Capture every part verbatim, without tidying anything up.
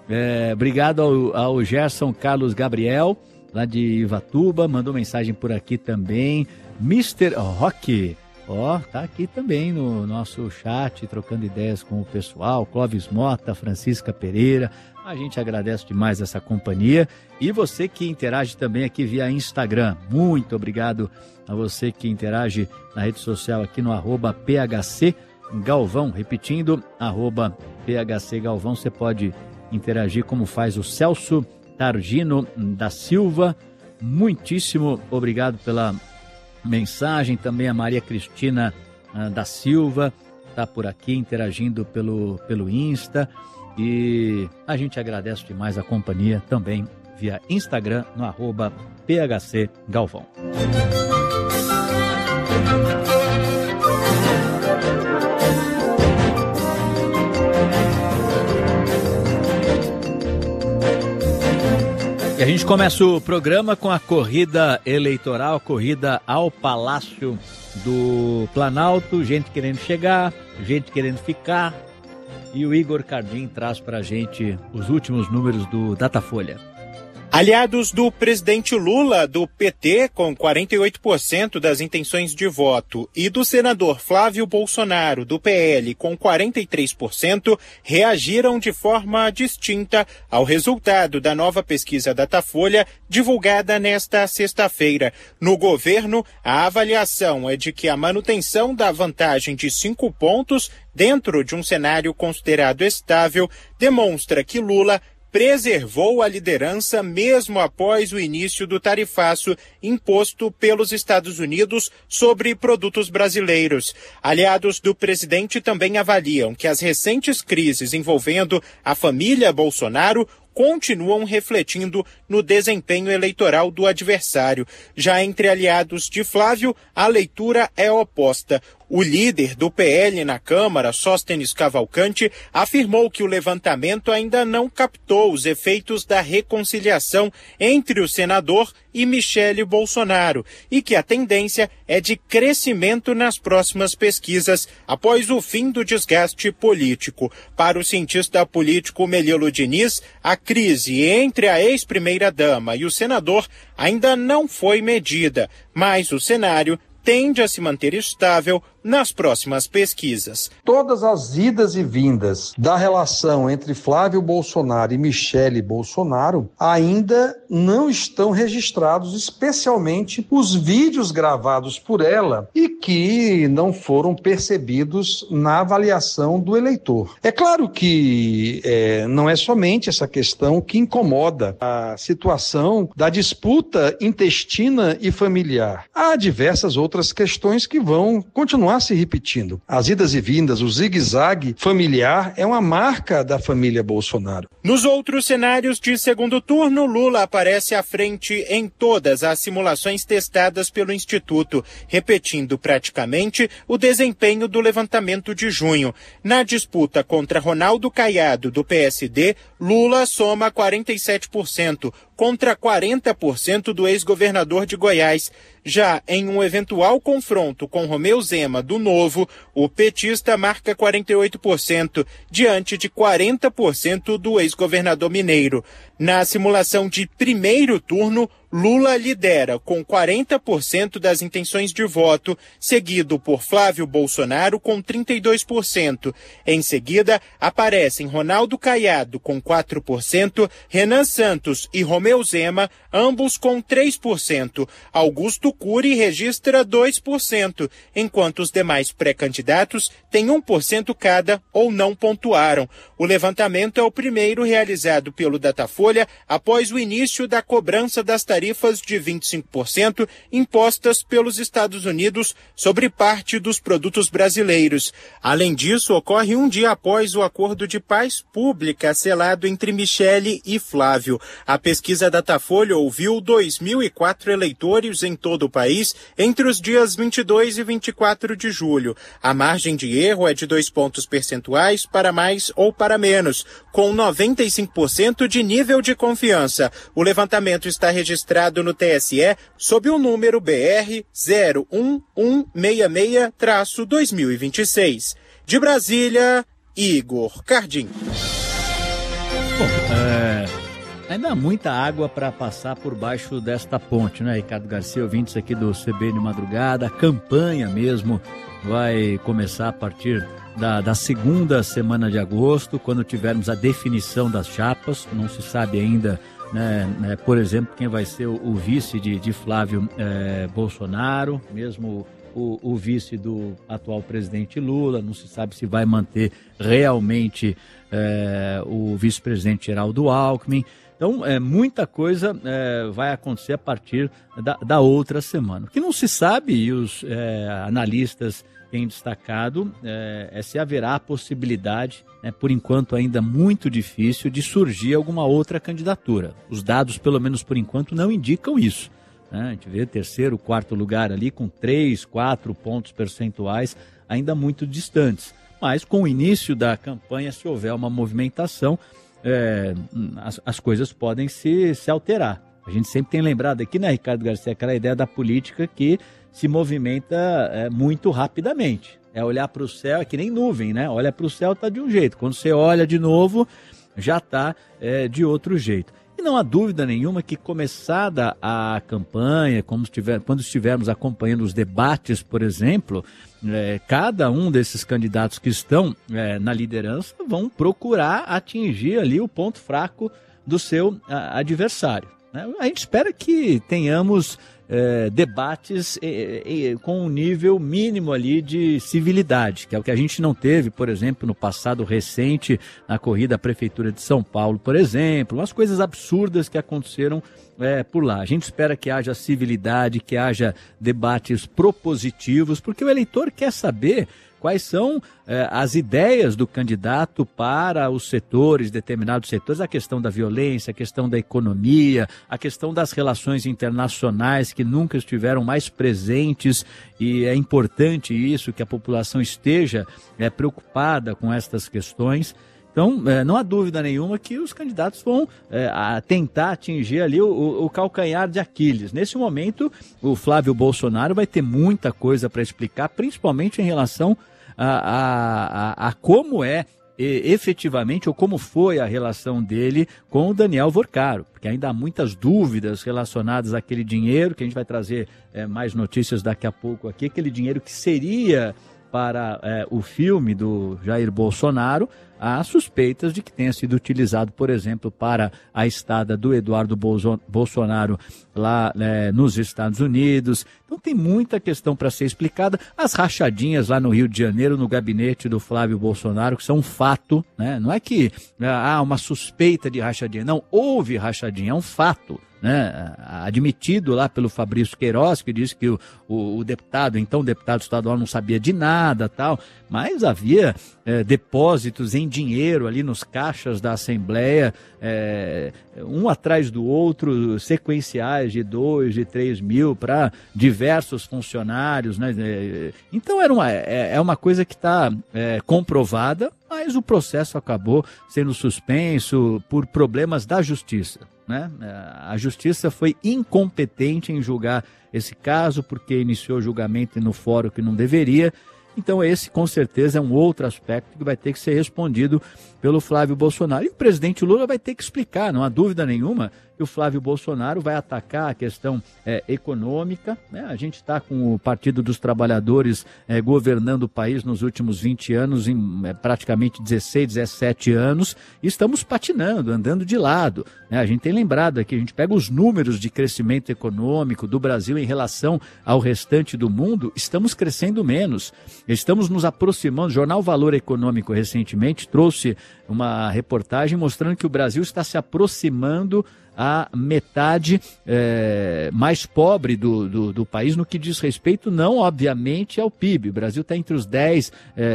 É, obrigado ao, ao Gerson Carlos Gabriel, lá de Ivatuba, mandou mensagem por aqui também. mister Rock, ó, tá aqui também no nosso chat, trocando ideias com o pessoal. Clóvis Mota, Francisca Pereira, a gente agradece demais essa companhia. E você que interage também aqui via Instagram, muito obrigado a você que interage na rede social aqui no arroba P H C Galvão, repetindo, arroba P H C Galvão, você pode interagir como faz o Celso Targino da Silva. Muitíssimo obrigado pela mensagem. Também a Maria Cristina uh, da Silva está por aqui interagindo pelo, pelo Insta. E a gente agradece demais a companhia também via Instagram no arroba P H C Galvão. E a gente começa o programa com a corrida eleitoral, corrida ao Palácio do Planalto, gente querendo chegar, gente querendo ficar, e o Igor Cardim traz para a gente os últimos números do Datafolha. Aliados do presidente Lula, do P T, com quarenta e oito por cento das intenções de voto, e do senador Flávio Bolsonaro, do P L, com quarenta e três por cento, reagiram de forma distinta ao resultado da nova pesquisa Datafolha, divulgada nesta sexta-feira. No governo, a avaliação é de que a manutenção da vantagem de cinco pontos, dentro de um cenário considerado estável, demonstra que Lula preservou a liderança mesmo após o início do tarifaço imposto pelos Estados Unidos sobre produtos brasileiros. Aliados do presidente também avaliam que as recentes crises envolvendo a família Bolsonaro continuam refletindo no desempenho eleitoral do adversário. Já entre aliados de Flávio, a leitura é oposta. O líder do P L na Câmara, Sóstenes Cavalcante, afirmou que o levantamento ainda não captou os efeitos da reconciliação entre o senador e Michele Bolsonaro e que a tendência é de crescimento nas próximas pesquisas após o fim do desgaste político. Para o cientista político Melilo Diniz, a crise entre a ex-primeira-dama e o senador ainda não foi medida, mas o cenário tende a se manter estável nas próximas pesquisas. Todas as idas e vindas da relação entre Flávio Bolsonaro e Michele Bolsonaro ainda não estão registrados, especialmente os vídeos gravados por ela e que não foram percebidos na avaliação do eleitor. É claro que é, não é somente essa questão que incomoda a situação da disputa intestina e familiar. Há diversas outras questões que vão continuar se repetindo. As idas e vindas, o zigue-zague familiar é uma marca da família Bolsonaro. Nos outros cenários de segundo turno, Lula aparece à frente em todas as simulações testadas pelo Instituto, repetindo praticamente o desempenho do levantamento de junho. Na disputa contra Ronaldo Caiado, do P S D, Lula soma quarenta e sete por cento, contra quarenta por cento do ex-governador de Goiás. Já em um eventual confronto com Romeu Zema, do Novo, o petista marca quarenta e oito por cento, diante de quarenta por cento do ex-governador mineiro. Na simulação de primeiro turno, Lula lidera com quarenta por cento das intenções de voto, seguido por Flávio Bolsonaro com trinta e dois por cento. Em seguida, aparecem Ronaldo Caiado com quatro por cento, Renan Santos e Romeu Zema, ambos com três por cento. Augusto Cury registra dois por cento, enquanto os demais pré-candidatos têm um por cento cada ou não pontuaram. O levantamento é o primeiro realizado pelo Datafolha após o início da cobrança das tarifas de vinte e cinco por cento impostas pelos Estados Unidos sobre parte dos produtos brasileiros. Além disso, ocorre um dia após o acordo de paz pública selado entre Michele e Flávio. A pesquisa Datafolha ouviu dois mil e quatro eleitores em todo o país entre os dias vinte e dois e vinte e quatro de julho. A margem de erro é de dois pontos percentuais para mais ou para menos, com noventa e cinco por cento de nível de confiança. O levantamento está registrado no T S E sob o número B R zero um um seis seis traço dois mil e vinte e seis. De Brasília, Igor Cardim. Bom, Ainda há muita água para passar por baixo desta ponte, né, Ricardo Garcia, ouvintes aqui do C B N Madrugada. A campanha mesmo vai começar a partir da, da segunda semana de agosto, quando tivermos a definição das chapas. Não se sabe ainda, né, né, por exemplo, quem vai ser o, o vice de, de Flávio é, Bolsonaro, mesmo o, o vice do atual presidente Lula. Não se sabe se vai manter realmente é, o vice-presidente Geraldo Alckmin. Então, é, muita coisa é, vai acontecer a partir da, da outra semana. O que não se sabe, e os é, analistas têm destacado, é, é se haverá a possibilidade, né, por enquanto ainda muito difícil, de surgir alguma outra candidatura. Os dados, pelo menos por enquanto, não indicam isso, né? A gente vê terceiro, quarto lugar ali com três, quatro pontos percentuais ainda muito distantes. Mas com o início da campanha, se houver uma movimentação, É, as, as coisas podem se, se alterar. A gente sempre tem lembrado aqui, né, Ricardo Garcia, aquela ideia da política que se movimenta é, muito rapidamente. É olhar para o céu, é que nem nuvem, né? Olha para o céu, está de um jeito. Quando você olha de novo, já está é, de outro jeito. E não há dúvida nenhuma que, começada a campanha, como estiver, quando estivermos acompanhando os debates, por exemplo, é, cada um desses candidatos que estão é, na liderança vão procurar atingir ali o ponto fraco do seu a, adversário, né? A gente espera que tenhamos é, debates é, é, com um nível mínimo ali de civilidade, que é o que a gente não teve, por exemplo, no passado recente, na corrida à Prefeitura de São Paulo, por exemplo, umas coisas absurdas que aconteceram é, por lá. A gente espera que haja civilidade, que haja debates propositivos, porque o eleitor quer saber quais são eh, as ideias do candidato para os setores, determinados setores, a questão da violência, a questão da economia, a questão das relações internacionais que nunca estiveram mais presentes, e é importante isso, que a população esteja eh, preocupada com estas questões. Então, eh, não há dúvida nenhuma que os candidatos vão eh, a tentar atingir ali o, o, o calcanhar de Aquiles. Nesse momento, o Flávio Bolsonaro vai ter muita coisa para explicar, principalmente em relação a, a, a, a como é e, efetivamente, ou como foi a relação dele com o Daniel Vorcaro, porque ainda há muitas dúvidas relacionadas àquele dinheiro, que a gente vai trazer eh, mais notícias daqui a pouco aqui, aquele dinheiro que seria para eh, o filme do Jair Bolsonaro. Há suspeitas de que tenha sido utilizado, por exemplo, para a estada do Eduardo Bolso- Bolsonaro lá é, nos Estados Unidos. Então tem muita questão para ser explicada. As rachadinhas lá no Rio de Janeiro, no gabinete do Flávio Bolsonaro, que são um fato, né? Não é que há uma suspeita de rachadinha, não, houve rachadinha, é um fato, né? Admitido lá pelo Fabrício Queiroz, que disse que o, o, o deputado, então deputado estadual, não sabia de nada, tal, mas havia é, depósitos em dinheiro ali nos caixas da Assembleia, é, um atrás do outro, sequenciais de dois, de três mil para diversos funcionários, né? Então era uma, é, é uma coisa que está é, comprovada, mas o processo acabou sendo suspenso por problemas da justiça, né? A justiça foi incompetente em julgar esse caso, porque iniciou o julgamento no fórum que não deveria. Então esse, com certeza, é um outro aspecto que vai ter que ser respondido pelo Flávio Bolsonaro. E o presidente Lula vai ter que explicar, não há dúvida nenhuma, que o Flávio Bolsonaro vai atacar a questão é, econômica, né? A gente está com o Partido dos Trabalhadores é, governando o país nos últimos vinte anos, em é, praticamente dezesseis, dezessete anos, e estamos patinando, andando de lado, né? A gente tem lembrado aqui, a gente pega os números de crescimento econômico do Brasil em relação ao restante do mundo, estamos crescendo menos, estamos nos aproximando. O jornal Valor Econômico recentemente trouxe uma reportagem mostrando que o Brasil está se aproximando a metade é, mais pobre do, do, do país no que diz respeito, não obviamente ao P I B. O Brasil está entre os dez,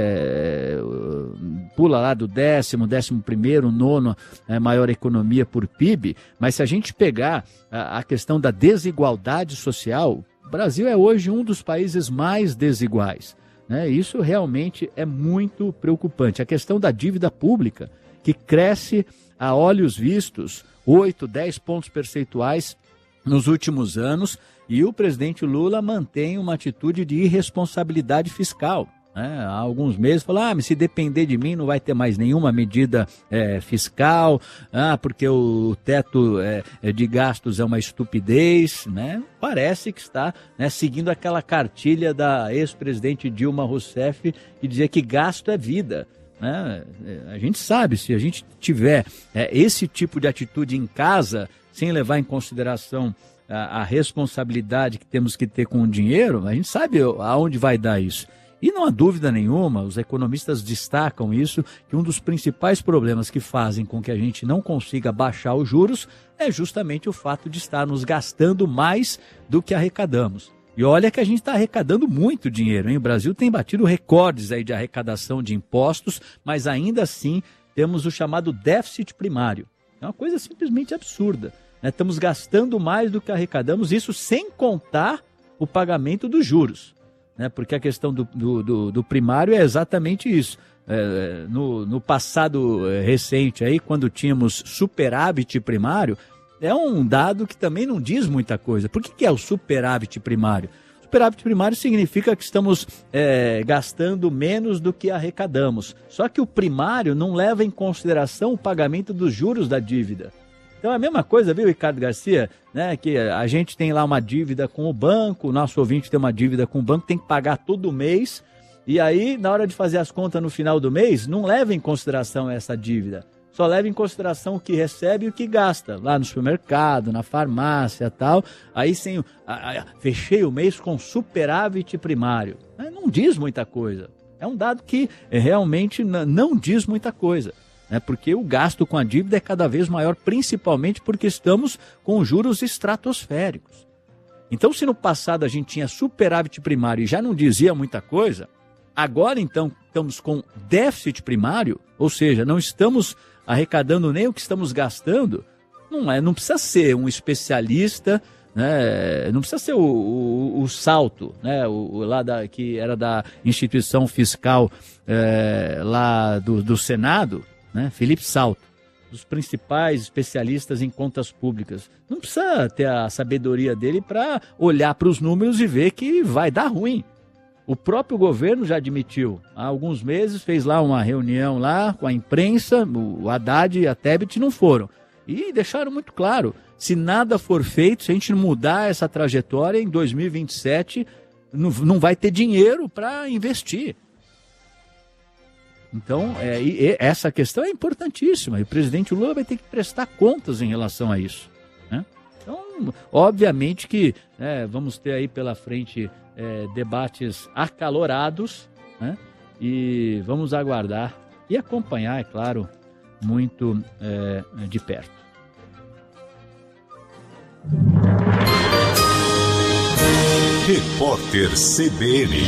é, pula lá do décimo, décimo primeiro, nono é, maior economia por P I B, mas se a gente pegar a, a questão da desigualdade social, o Brasil é hoje um dos países mais desiguais, né? Isso realmente é muito preocupante. A questão da dívida pública, que cresce a olhos vistos, oito, dez pontos percentuais nos últimos anos, e o presidente Lula mantém uma atitude de irresponsabilidade fiscal. né, há alguns meses, falou, ah, mas se depender de mim não vai ter mais nenhuma medida é, fiscal, ah, porque o teto é, de gastos é uma estupidez, né? Parece que está, né, seguindo aquela cartilha da ex-presidente Dilma Rousseff que dizia que gasto é vida. Né? A gente sabe, se a gente tiver é, esse tipo de atitude em casa, sem levar em consideração a, a responsabilidade que temos que ter com o dinheiro, a gente sabe aonde vai dar isso. E não há dúvida nenhuma, os economistas destacam isso, que um dos principais problemas que fazem com que a gente não consiga baixar os juros é justamente o fato de estarmos gastando mais do que arrecadamos. E olha que a gente está arrecadando muito dinheiro, hein? O Brasil tem batido recordes aí de arrecadação de impostos, mas ainda assim temos o chamado déficit primário. É uma coisa simplesmente absurda, né? Estamos gastando mais do que arrecadamos, isso sem contar o pagamento dos juros. Né, porque a questão do, do, do, do primário é exatamente isso. É, no, no passado recente, aí, quando tínhamos superávit primário, é um dado que também não diz muita coisa. Por que, que é o superávit primário? Superávit primário significa que estamos é, gastando menos do que arrecadamos. Só que o primário não leva em consideração o pagamento dos juros da dívida. Então é a mesma coisa, viu, Ricardo Garcia, né, que a gente tem lá uma dívida com o banco, o nosso ouvinte tem uma dívida com o banco, tem que pagar todo mês, e aí na hora de fazer as contas no final do mês, não leva em consideração essa dívida, só leva em consideração o que recebe e o que gasta, lá no supermercado, na farmácia e tal, aí sem, a, a, fechei o mês com superávit primário, não diz muita coisa, é um dado que realmente não diz muita coisa. É porque o gasto com a dívida é cada vez maior, principalmente porque estamos com juros estratosféricos. Então, se no passado a gente tinha superávit primário e já não dizia muita coisa, agora então estamos com déficit primário, ou seja, não estamos arrecadando nem o que estamos gastando, não, é, não precisa ser um especialista, né, não precisa ser o, o, o Salto, né, o, o, lá da, que era da instituição fiscal é, lá do, do Senado, né? Felipe Salto, dos principais especialistas em contas públicas. Não precisa ter a sabedoria dele para olhar para os números e ver que vai dar ruim. O próprio governo já admitiu, há alguns meses fez lá uma reunião lá com a imprensa, o Haddad e a Tebet não foram. E deixaram muito claro, se nada for feito, se a gente não mudar essa trajetória, em dois mil e vinte e sete não, não vai ter dinheiro para investir. Então, é, e essa questão é importantíssima e o presidente Lula vai ter que prestar contas em relação a isso. Né? Então, obviamente que é, vamos ter aí pela frente é, debates acalorados, né? E vamos aguardar e acompanhar, é claro, muito é, de perto. Repórter C B N.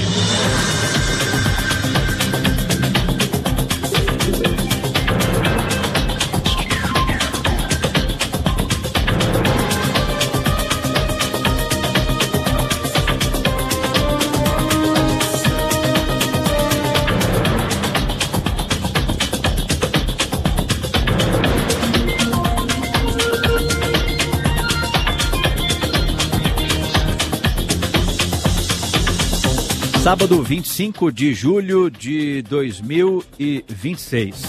Sábado, vinte e cinco de julho de dois mil e vinte e seis.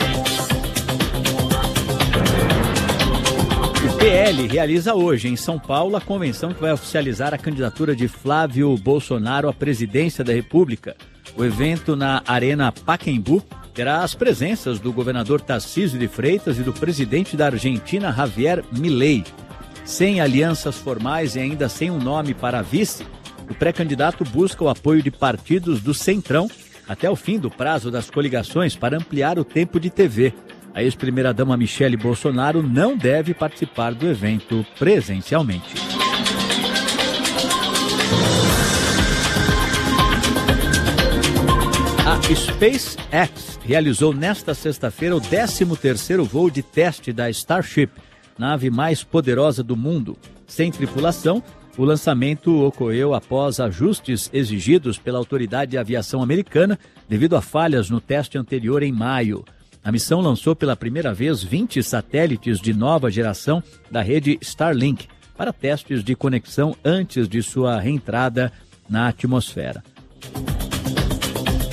O P L realiza hoje em São Paulo a convenção que vai oficializar a candidatura de Flávio Bolsonaro à presidência da República. O evento na Arena Pacaembu terá as presenças do governador Tarcísio de Freitas e do presidente da Argentina, Javier Milei. Sem alianças formais e ainda sem um nome para vice, o pré-candidato busca o apoio de partidos do Centrão até o fim do prazo das coligações para ampliar o tempo de T V. A ex-primeira-dama Michele Bolsonaro não deve participar do evento presencialmente. A SpaceX realizou nesta sexta-feira o décimo terceiro voo de teste da Starship, nave mais poderosa do mundo. Sem tripulação, o lançamento ocorreu após ajustes exigidos pela Autoridade de Aviação Americana devido a falhas no teste anterior em maio. A missão lançou pela primeira vez vinte satélites de nova geração da rede Starlink para testes de conexão antes de sua reentrada na atmosfera.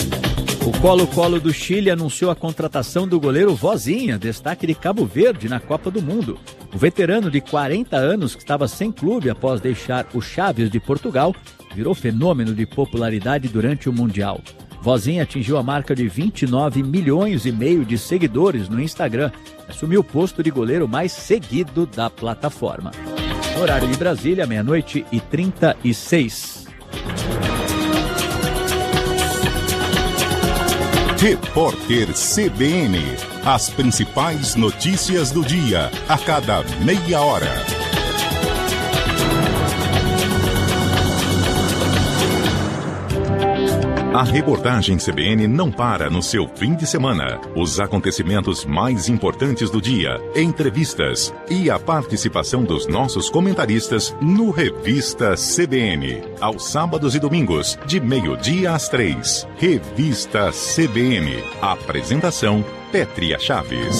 O Colo-Colo do Chile anunciou a contratação do goleiro Vozinha, destaque de Cabo Verde na Copa do Mundo. O veterano de quarenta anos, que estava sem clube após deixar o Chaves de Portugal, virou fenômeno de popularidade durante o Mundial. Vozinha atingiu a marca de vinte e nove milhões e meio de seguidores no Instagram. Assumiu o posto de goleiro mais seguido da plataforma. Horário de Brasília, meia-noite e trinta e seis. Repórter C B N. As principais notícias do dia, a cada meia hora. A reportagem C B N não para no seu fim de semana. Os acontecimentos mais importantes do dia, entrevistas e a participação dos nossos comentaristas no Revista C B N. Aos sábados e domingos, de meio-dia às três. Revista C B N. Apresentação, Pétria Chaves.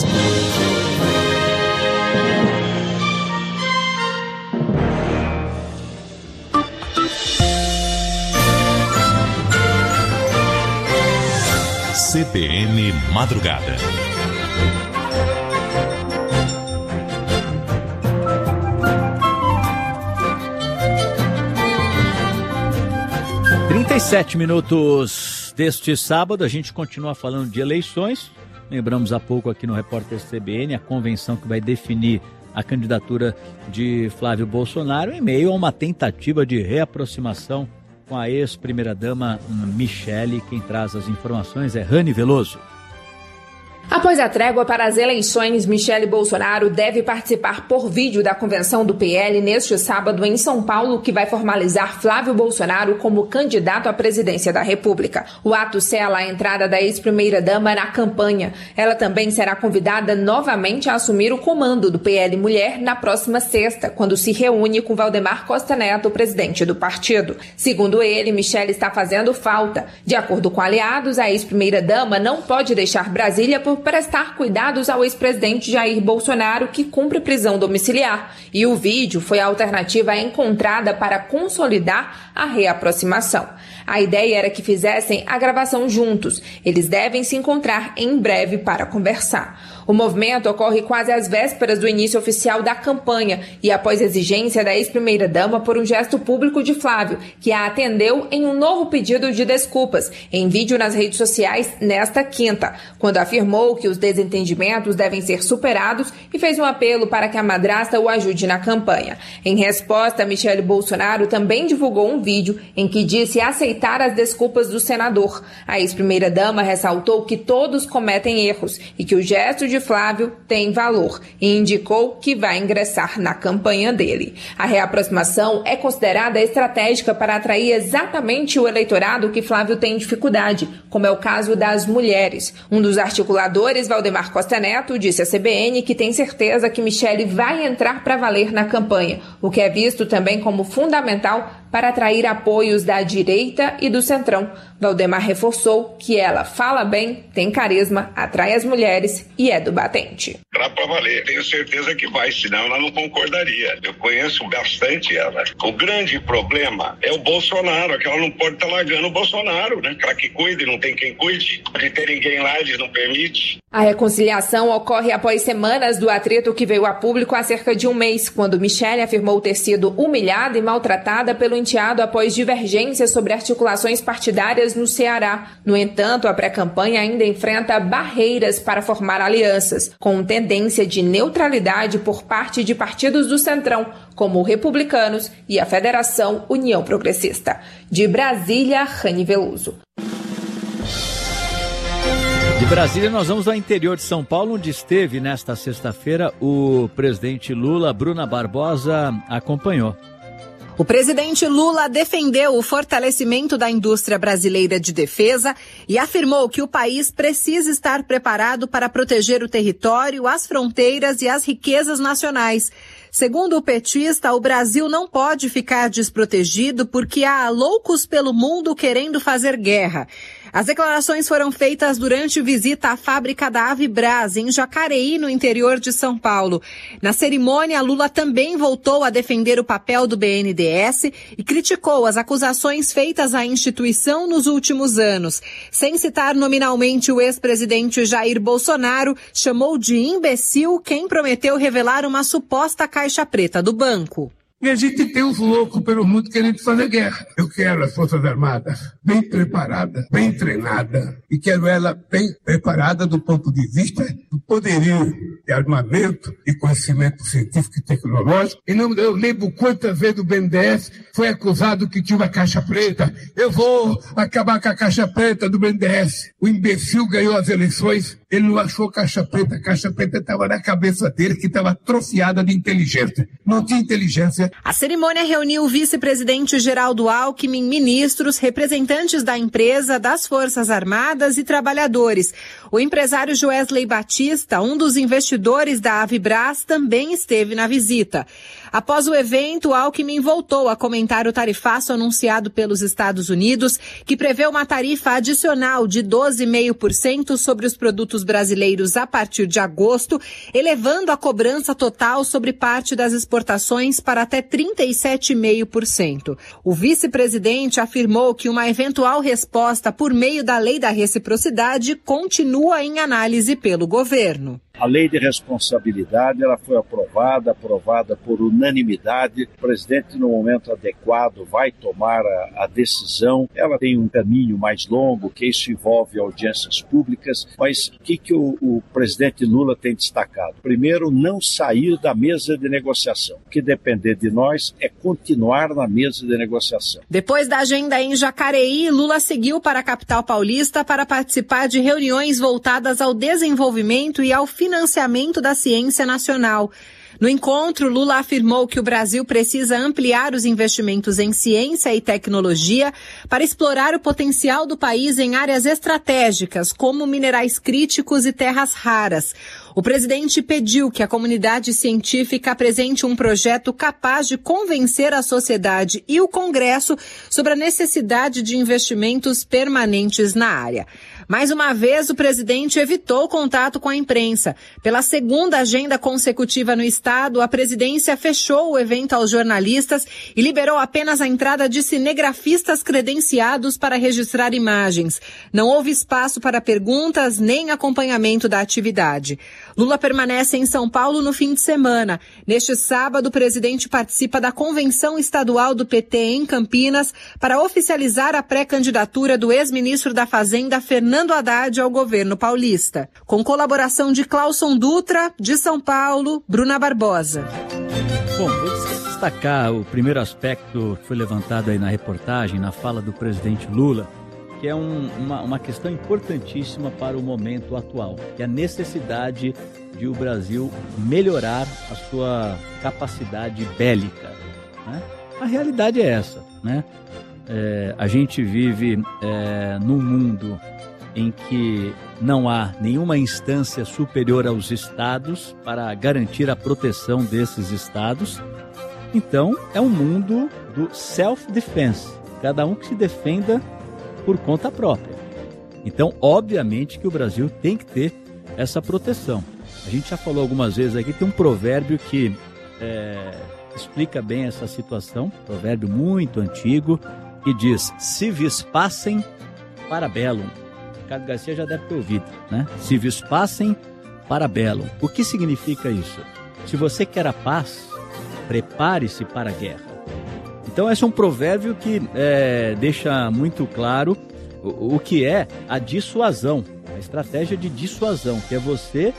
C B N Madrugada. trinta e sete minutos deste sábado, a gente continua falando de eleições. Lembramos há pouco aqui no Repórter C B N a convenção que vai definir a candidatura de Flávio Bolsonaro em meio a uma tentativa de reaproximação com a ex-primeira-dama Michele. Quem traz as informações é Rani Veloso. Após a trégua para as eleições, Michele Bolsonaro deve participar por vídeo da convenção do P L neste sábado em São Paulo, que vai formalizar Flávio Bolsonaro como candidato à presidência da República. O ato sela a entrada da ex-primeira-dama na campanha. Ela também será convidada novamente a assumir o comando do P L Mulher na próxima sexta, quando se reúne com Valdemar Costa Neto, presidente do partido. Segundo ele, Michele está fazendo falta. De acordo com aliados, a ex-primeira-dama não pode deixar Brasília por prestar cuidados ao ex-presidente Jair Bolsonaro, que cumpre prisão domiciliar. E o vídeo foi a alternativa encontrada para consolidar a reaproximação. A ideia era que fizessem a gravação juntos. Eles devem se encontrar em breve para conversar. O movimento ocorre quase às vésperas do início oficial da campanha e após exigência da ex-primeira-dama por um gesto público de Flávio, que a atendeu em um novo pedido de desculpas, em vídeo nas redes sociais nesta quinta, quando afirmou que os desentendimentos devem ser superados e fez um apelo para que a madrasta o ajude na campanha. Em resposta, Michele Bolsonaro também divulgou um vídeo em que disse aceitar as desculpas do senador. A ex-primeira-dama ressaltou que todos cometem erros e que o gesto de Flávio tem valor e indicou que vai ingressar na campanha dele. A reaproximação é considerada estratégica para atrair exatamente o eleitorado que Flávio tem dificuldade, como é o caso das mulheres. Um dos articuladores, Valdemar Costa Neto, disse à C B N que tem certeza que Michele vai entrar para valer na campanha, o que é visto também como fundamental para atrair apoios da direita e do centrão. Valdemar reforçou que ela fala bem, tem carisma, atrai as mulheres e é do batente. Dá pra valer, tenho certeza que vai, senão ela não concordaria. Eu conheço bastante ela. O grande problema é o Bolsonaro, que ela não pode estar tá largando o Bolsonaro, né? Para que cuide, não tem quem cuide. De ter ninguém lá, eles não permitem. A reconciliação ocorre após semanas do atrito que veio a público há cerca de um mês, quando Michele afirmou ter sido humilhada e maltratada pelo enteado após divergências sobre articulações partidárias no Ceará. No entanto, a pré-campanha ainda enfrenta barreiras para formar alianças, com tendência de neutralidade por parte de partidos do Centrão, como Republicanos e a Federação União Progressista. De Brasília, Rani Veloso. De Brasília, nós vamos ao interior de São Paulo, onde esteve nesta sexta-feira o presidente Lula. Bruna Barbosa acompanhou. O presidente Lula defendeu o fortalecimento da indústria brasileira de defesa e afirmou que o país precisa estar preparado para proteger o território, as fronteiras e as riquezas nacionais. Segundo o petista, o Brasil não pode ficar desprotegido porque há loucos pelo mundo querendo fazer guerra. As declarações foram feitas durante visita à fábrica da Avibraz, em Jacareí, no interior de São Paulo. Na cerimônia, Lula também voltou a defender o papel do B N D E S e criticou as acusações feitas à instituição nos últimos anos. Sem citar nominalmente o ex-presidente Jair Bolsonaro, chamou de imbecil quem prometeu revelar uma suposta caixa preta do banco. E a gente tem uns loucos pelo mundo querendo fazer guerra. Eu quero as Forças Armadas bem preparadas, bem treinadas, e quero ela bem preparada do ponto de vista do poderio de armamento e conhecimento científico e tecnológico. E não, eu lembro quantas vezes o B N D E S foi acusado que tinha uma caixa preta. Eu vou acabar com a caixa preta do B N D E S. O imbecil ganhou as eleições, ele não achou caixa preta. A caixa preta estava na cabeça dele, que estava atrofiada de inteligência. Não tinha inteligência. A cerimônia reuniu o vice-presidente Geraldo Alckmin, ministros, representantes da empresa, das Forças Armadas e trabalhadores. O empresário Joesley Batista, um dos investidores da Avibraz, também esteve na visita. Após o evento, Alckmin voltou a comentar o tarifaço anunciado pelos Estados Unidos, que prevê uma tarifa adicional de doze vírgula cinco por cento sobre os produtos brasileiros a partir de agosto, elevando a cobrança total sobre parte das exportações para até trinta e sete vírgula cinco por cento. O vice-presidente afirmou que uma eventual resposta por meio da lei da reciprocidade continua em análise pelo governo. A lei de responsabilidade ela foi aprovada, aprovada por unanimidade. O presidente, no momento adequado, vai tomar a, a decisão. Ela tem um caminho mais longo, que isso envolve audiências públicas. Mas o que, que o, o presidente Lula tem destacado? Primeiro, não sair da mesa de negociação. O que depender de nós é continuar na mesa de negociação. Depois da agenda em Jacareí, Lula seguiu para a capital paulista para participar de reuniões voltadas ao desenvolvimento e ao financiamento financiamento da ciência nacional. No encontro, Lula afirmou que o Brasil precisa ampliar os investimentos em ciência e tecnologia para explorar o potencial do país em áreas estratégicas, como minerais críticos e terras raras. O presidente pediu que a comunidade científica apresente um projeto capaz de convencer a sociedade e o Congresso sobre a necessidade de investimentos permanentes na área. Mais uma vez, o presidente evitou contato com a imprensa. Pela segunda agenda consecutiva no estado, a presidência fechou o evento aos jornalistas e liberou apenas a entrada de cinegrafistas credenciados para registrar imagens. Não houve espaço para perguntas nem acompanhamento da atividade. Lula permanece em São Paulo no fim de semana. Neste sábado, o presidente participa da convenção estadual do P T em Campinas para oficializar a pré-candidatura do ex-ministro da Fazenda, Fernando Haddad, ao governo paulista. Com colaboração de Clauson Dutra, de São Paulo, Bruna Barbosa. Bom, vou destacar o primeiro aspecto que foi levantado aí na reportagem, na fala do presidente Lula, que é um, uma, uma questão importantíssima para o momento atual, que é a necessidade de o Brasil melhorar a sua capacidade bélica, né? A realidade é essa, né? É, a gente vive é, num mundo em que não há nenhuma instância superior aos estados para garantir a proteção desses estados. Então, é um mundo do self-defense, cada um que se defenda por conta própria. Então, obviamente que o Brasil tem que ter essa proteção. A gente já falou algumas vezes aqui, tem um provérbio que é, explica bem essa situação, provérbio muito antigo, que diz: se vis passem, para bellum. Ricardo Garcia já deve ter ouvido, né? Se vis passem, para bellum. O que significa isso? Se você quer a paz, prepare-se para a guerra. Então, esse é um provérbio que é, deixa muito claro o, o que é a dissuasão, a estratégia de dissuasão, que é você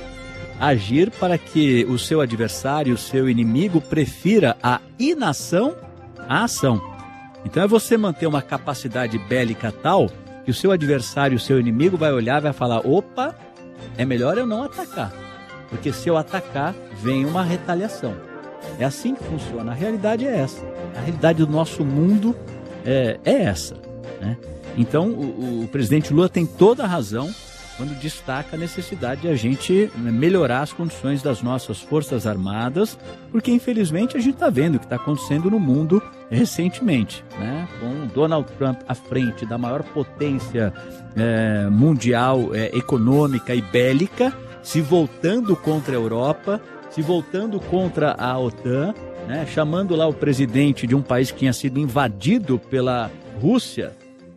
agir para que o seu adversário, o seu inimigo, prefira a inação à ação. Então, é você manter uma capacidade bélica tal que o seu adversário, o seu inimigo, vai olhar e vai falar: opa, é melhor eu não atacar, porque se eu atacar, vem uma retaliação. É assim que funciona. A realidade é essa. A realidade do nosso mundo é, é essa, né? Então, o, o presidente Lula tem toda a razão quando destaca a necessidade de a gente melhorar as condições das nossas Forças Armadas, porque, infelizmente, a gente está vendo o que está acontecendo no mundo recentemente, né? Com Donald Trump à frente da maior potência é, mundial, é, econômica e bélica, se voltando contra a Europa, se voltando contra a OTAN, né? Chamando lá o presidente de um país que tinha sido invadido pela Rússia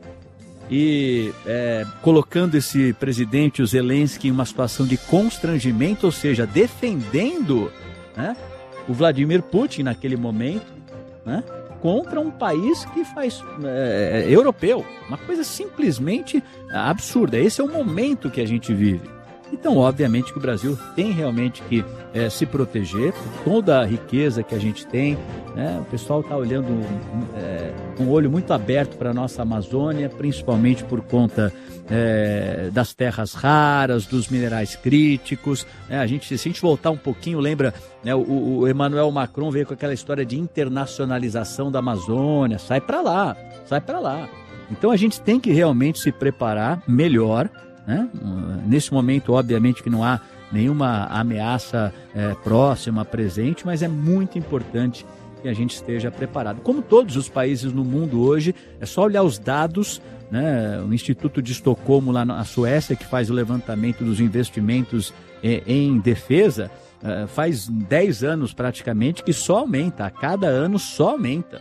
e é, colocando esse presidente, o Zelensky, em uma situação de constrangimento, ou seja, defendendo, né, o Vladimir Putin naquele momento, né, contra um país que faz é, europeu, uma coisa simplesmente absurda. Esse é o momento que a gente vive. Então, obviamente que o Brasil tem realmente que é, se proteger por toda a riqueza que a gente tem, né? O pessoal está olhando é, com o olho muito aberto para a nossa Amazônia, principalmente por conta é, das terras raras, dos minerais críticos, né? A gente, se a gente voltar um pouquinho, lembra, né, o, o Emmanuel Macron veio com aquela história de internacionalização da Amazônia, sai para lá, sai para lá. Então a gente tem que realmente se preparar melhor, né? Nesse momento, obviamente que não há nenhuma ameaça é, próxima, presente, mas é muito importante que a gente esteja preparado. Como todos os países no mundo hoje, é só olhar os dados, né? O Instituto de Estocolmo lá na Suécia, que faz o levantamento dos investimentos é, em defesa, é, faz dez anos praticamente que só aumenta, a cada ano só aumenta.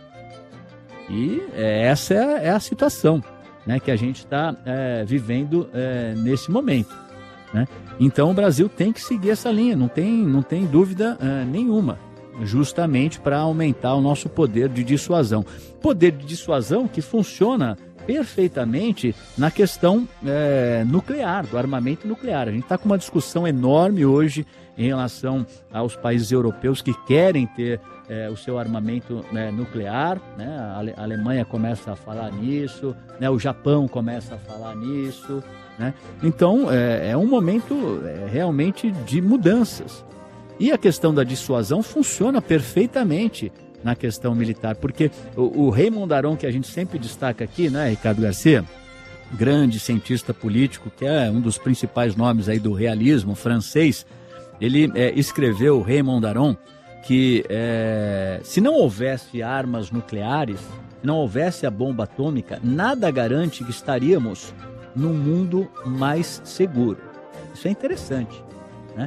E é, essa é, é a situação, né, que a gente está é, vivendo é, nesse momento, né? Então o Brasil tem que seguir essa linha, não tem, não tem dúvida é, nenhuma, justamente para aumentar o nosso poder de dissuasão. Poder de dissuasão que funciona perfeitamente na questão é, nuclear, do armamento nuclear. A gente está com uma discussão enorme hoje em relação aos países europeus que querem ter É, o seu armamento né, nuclear, né? A, Ale- a Alemanha começa a falar nisso, né? O Japão começa a falar nisso, né? Então é, é um momento é, realmente de mudanças. E a questão da dissuasão funciona perfeitamente na questão militar, porque o, o Raymond Aron, que a gente sempre destaca aqui, né, Ricardo Garcia, grande cientista político, que é um dos principais nomes aí do realismo francês, ele é, escreveu, Raymond Aron, que é, se não houvesse armas nucleares, se não houvesse a bomba atômica, nada garante que estaríamos num mundo mais seguro. Isso é interessante, né?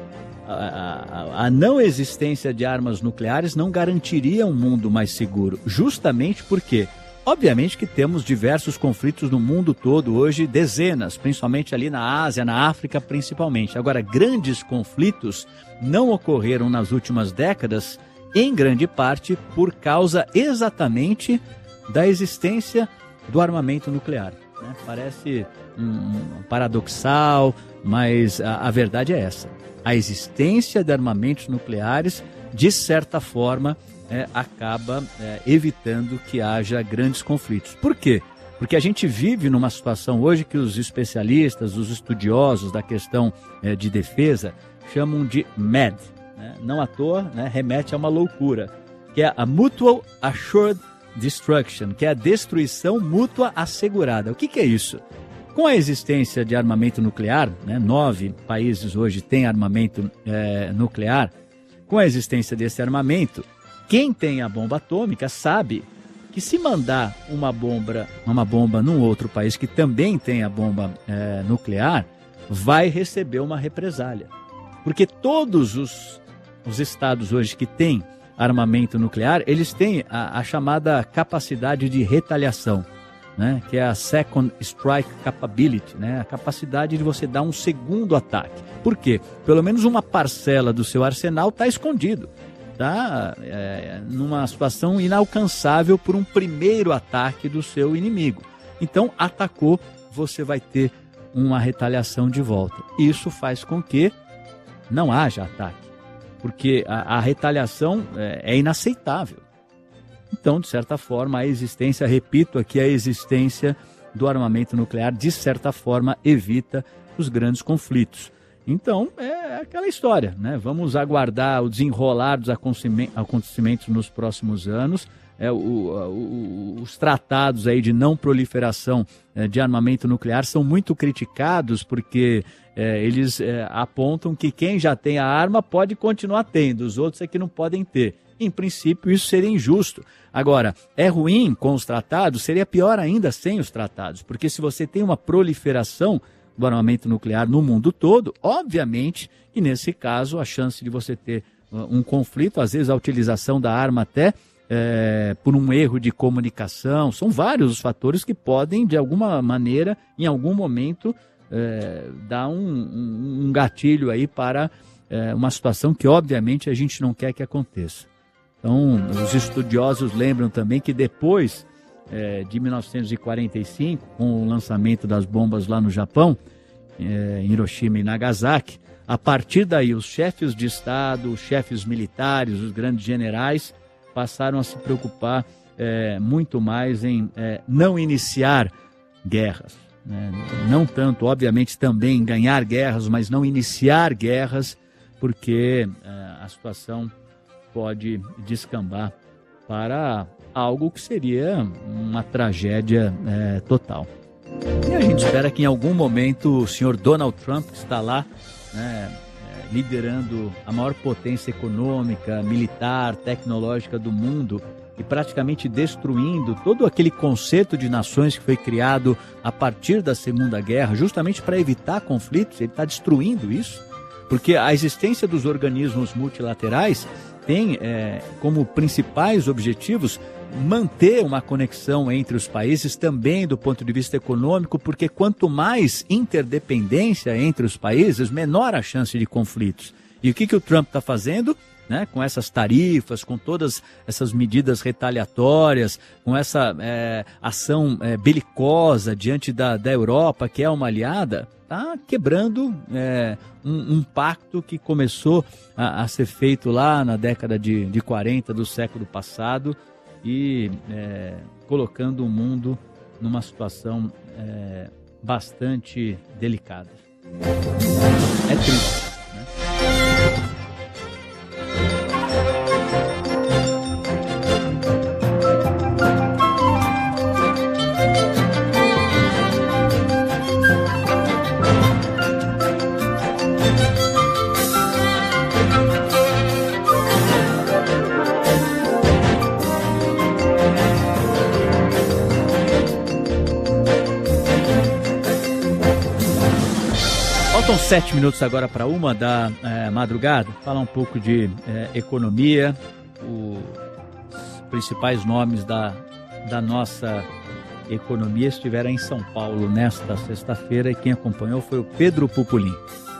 A, a, a não existência de armas nucleares não garantiria um mundo mais seguro, justamente porque, obviamente que temos diversos conflitos no mundo todo hoje, dezenas, principalmente ali na Ásia, na África principalmente. Agora, grandes conflitos não ocorreram nas últimas décadas, em grande parte por causa exatamente da existência do armamento nuclear, né? Parece um, um paradoxal, mas a, a verdade é essa. A existência de armamentos nucleares, de certa forma, É, acaba é, evitando que haja grandes conflitos. Por quê? Porque a gente vive numa situação hoje que os especialistas, os estudiosos da questão é, de defesa chamam de M A D, né? Não à toa, né, remete a uma loucura, que é a Mutual Assured Destruction, que é a destruição mútua assegurada. O que, que é isso? Com a existência de armamento nuclear, né, nove países hoje têm armamento é, nuclear, com a existência desse armamento, quem tem a bomba atômica sabe que se mandar uma bomba, uma bomba num outro país que também tem a bomba é, nuclear, vai receber uma represália. Porque todos os, os estados hoje que têm armamento nuclear, eles têm a, a chamada capacidade de retaliação, né? Que é a Second Strike Capability, né? A capacidade de você dar um segundo ataque. Por quê? Pelo menos uma parcela do seu arsenal está escondido. Está é, numa situação inalcançável por um primeiro ataque do seu inimigo. Então, atacou, você vai ter uma retaliação de volta. Isso faz com que não haja ataque, porque a, a retaliação é, é inaceitável. Então, de certa forma, a existência, repito aqui, a existência do armamento nuclear, de certa forma, evita os grandes conflitos. Então, é aquela história, né? Vamos aguardar o desenrolar dos acontecimentos nos próximos anos. É, o, o, os tratados aí de não proliferação é, de armamento nuclear são muito criticados porque é, eles é, apontam que quem já tem a arma pode continuar tendo, os outros é que não podem ter. em princípio isso seria injusto. Agora, é ruim com os tratados? Seria pior ainda sem os tratados, porque se você tem uma proliferação do armamento nuclear no mundo todo, obviamente que nesse caso a chance de você ter um conflito, às vezes a utilização da arma até é, por um erro de comunicação, são vários os fatores que podem de alguma maneira, em algum momento, é, dar um, um, um gatilho aí para é, uma situação que obviamente a gente não quer que aconteça. Então, os estudiosos lembram também que depois é, de mil novecentos e quarenta e cinco, com o lançamento das bombas lá no Japão, é, em Hiroshima e Nagasaki, a partir daí os chefes de Estado, os chefes militares, os grandes generais passaram a se preocupar é, muito mais em é, não iniciar guerras. Né? Não tanto, obviamente, também em ganhar guerras, mas não iniciar guerras, porque é, a situação pode descambar para algo que seria uma tragédia é, total. E a gente espera que em algum momento o senhor Donald Trump, que está lá, né, é, liderando a maior potência econômica, militar, tecnológica do mundo e praticamente destruindo todo aquele conceito de nações que foi criado a partir da Segunda Guerra, justamente para evitar conflitos, ele está destruindo isso, porque a existência dos organismos multilaterais tem é, como principais objetivos manter uma conexão entre os países também do ponto de vista econômico, porque quanto mais interdependência entre os países, menor a chance de conflitos. E o que, que o Trump está fazendo? Né, com essas tarifas, com todas essas medidas retaliatórias, com essa é, ação é, belicosa diante da, da Europa, que é uma aliada, está quebrando é, um, um pacto que começou a, a ser feito lá na década de, de quarenta do século passado e é, colocando o mundo numa situação é, bastante delicada. É triste, né? Faltam sete minutos agora para uma da é, madrugada. Falar um pouco de é, economia. Os principais nomes da, da nossa economia estiveram em São Paulo nesta sexta-feira e quem acompanhou foi o Pedro Pupolin.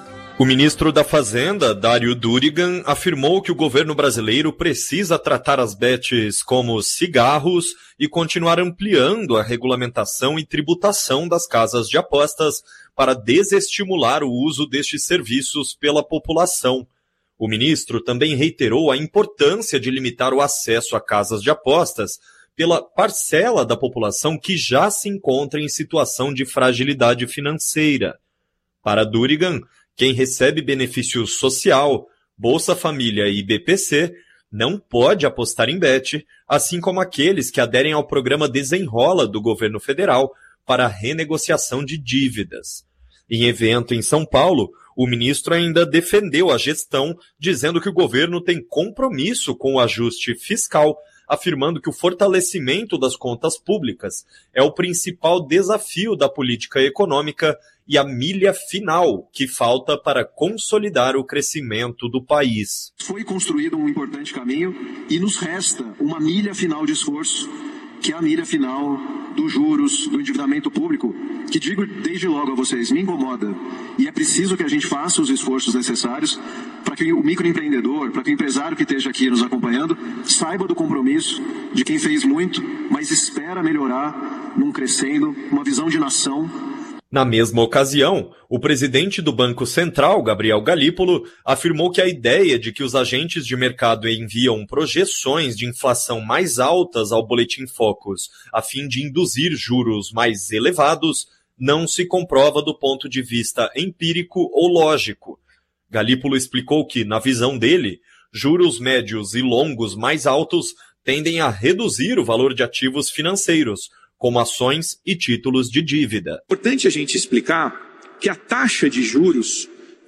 O ministro da Fazenda, Dário Durigan, afirmou que o governo brasileiro precisa tratar as bets como cigarros e continuar ampliando a regulamentação e tributação das casas de apostas para desestimular o uso destes serviços pela população. O ministro também reiterou a importância de limitar o acesso a casas de apostas pela parcela da população que já se encontra em situação de fragilidade financeira. Para Durigan, quem recebe benefício social, Bolsa Família e B P C, não pode apostar em bet, assim como aqueles que aderem ao programa Desenrola do governo federal para a renegociação de dívidas. Em evento em São Paulo, o ministro ainda defendeu a gestão, dizendo que o governo tem compromisso com o ajuste fiscal, afirmando que o fortalecimento das contas públicas é o principal desafio da política econômica e a milha final que falta para consolidar o crescimento do país. Foi construído um importante caminho e nos resta uma milha final de esforço, que é a milha final dos juros, do endividamento público, que digo desde logo a vocês, me incomoda. E é preciso que a gente faça os esforços necessários para que o microempreendedor, para que o empresário que esteja aqui nos acompanhando, saiba do compromisso de quem fez muito, mas espera melhorar num crescendo, uma visão de nação. Na mesma ocasião, o presidente do Banco Central, Gabriel Galípolo, afirmou que a ideia de que os agentes de mercado enviam projeções de inflação mais altas ao Boletim Focus, a fim de induzir juros mais elevados, não se comprova do ponto de vista empírico ou lógico. Galípolo explicou que, na visão dele, juros médios e longos mais altos tendem a reduzir o valor de ativos financeiros, como ações e títulos de dívida. É importante a gente explicar que a taxa de juros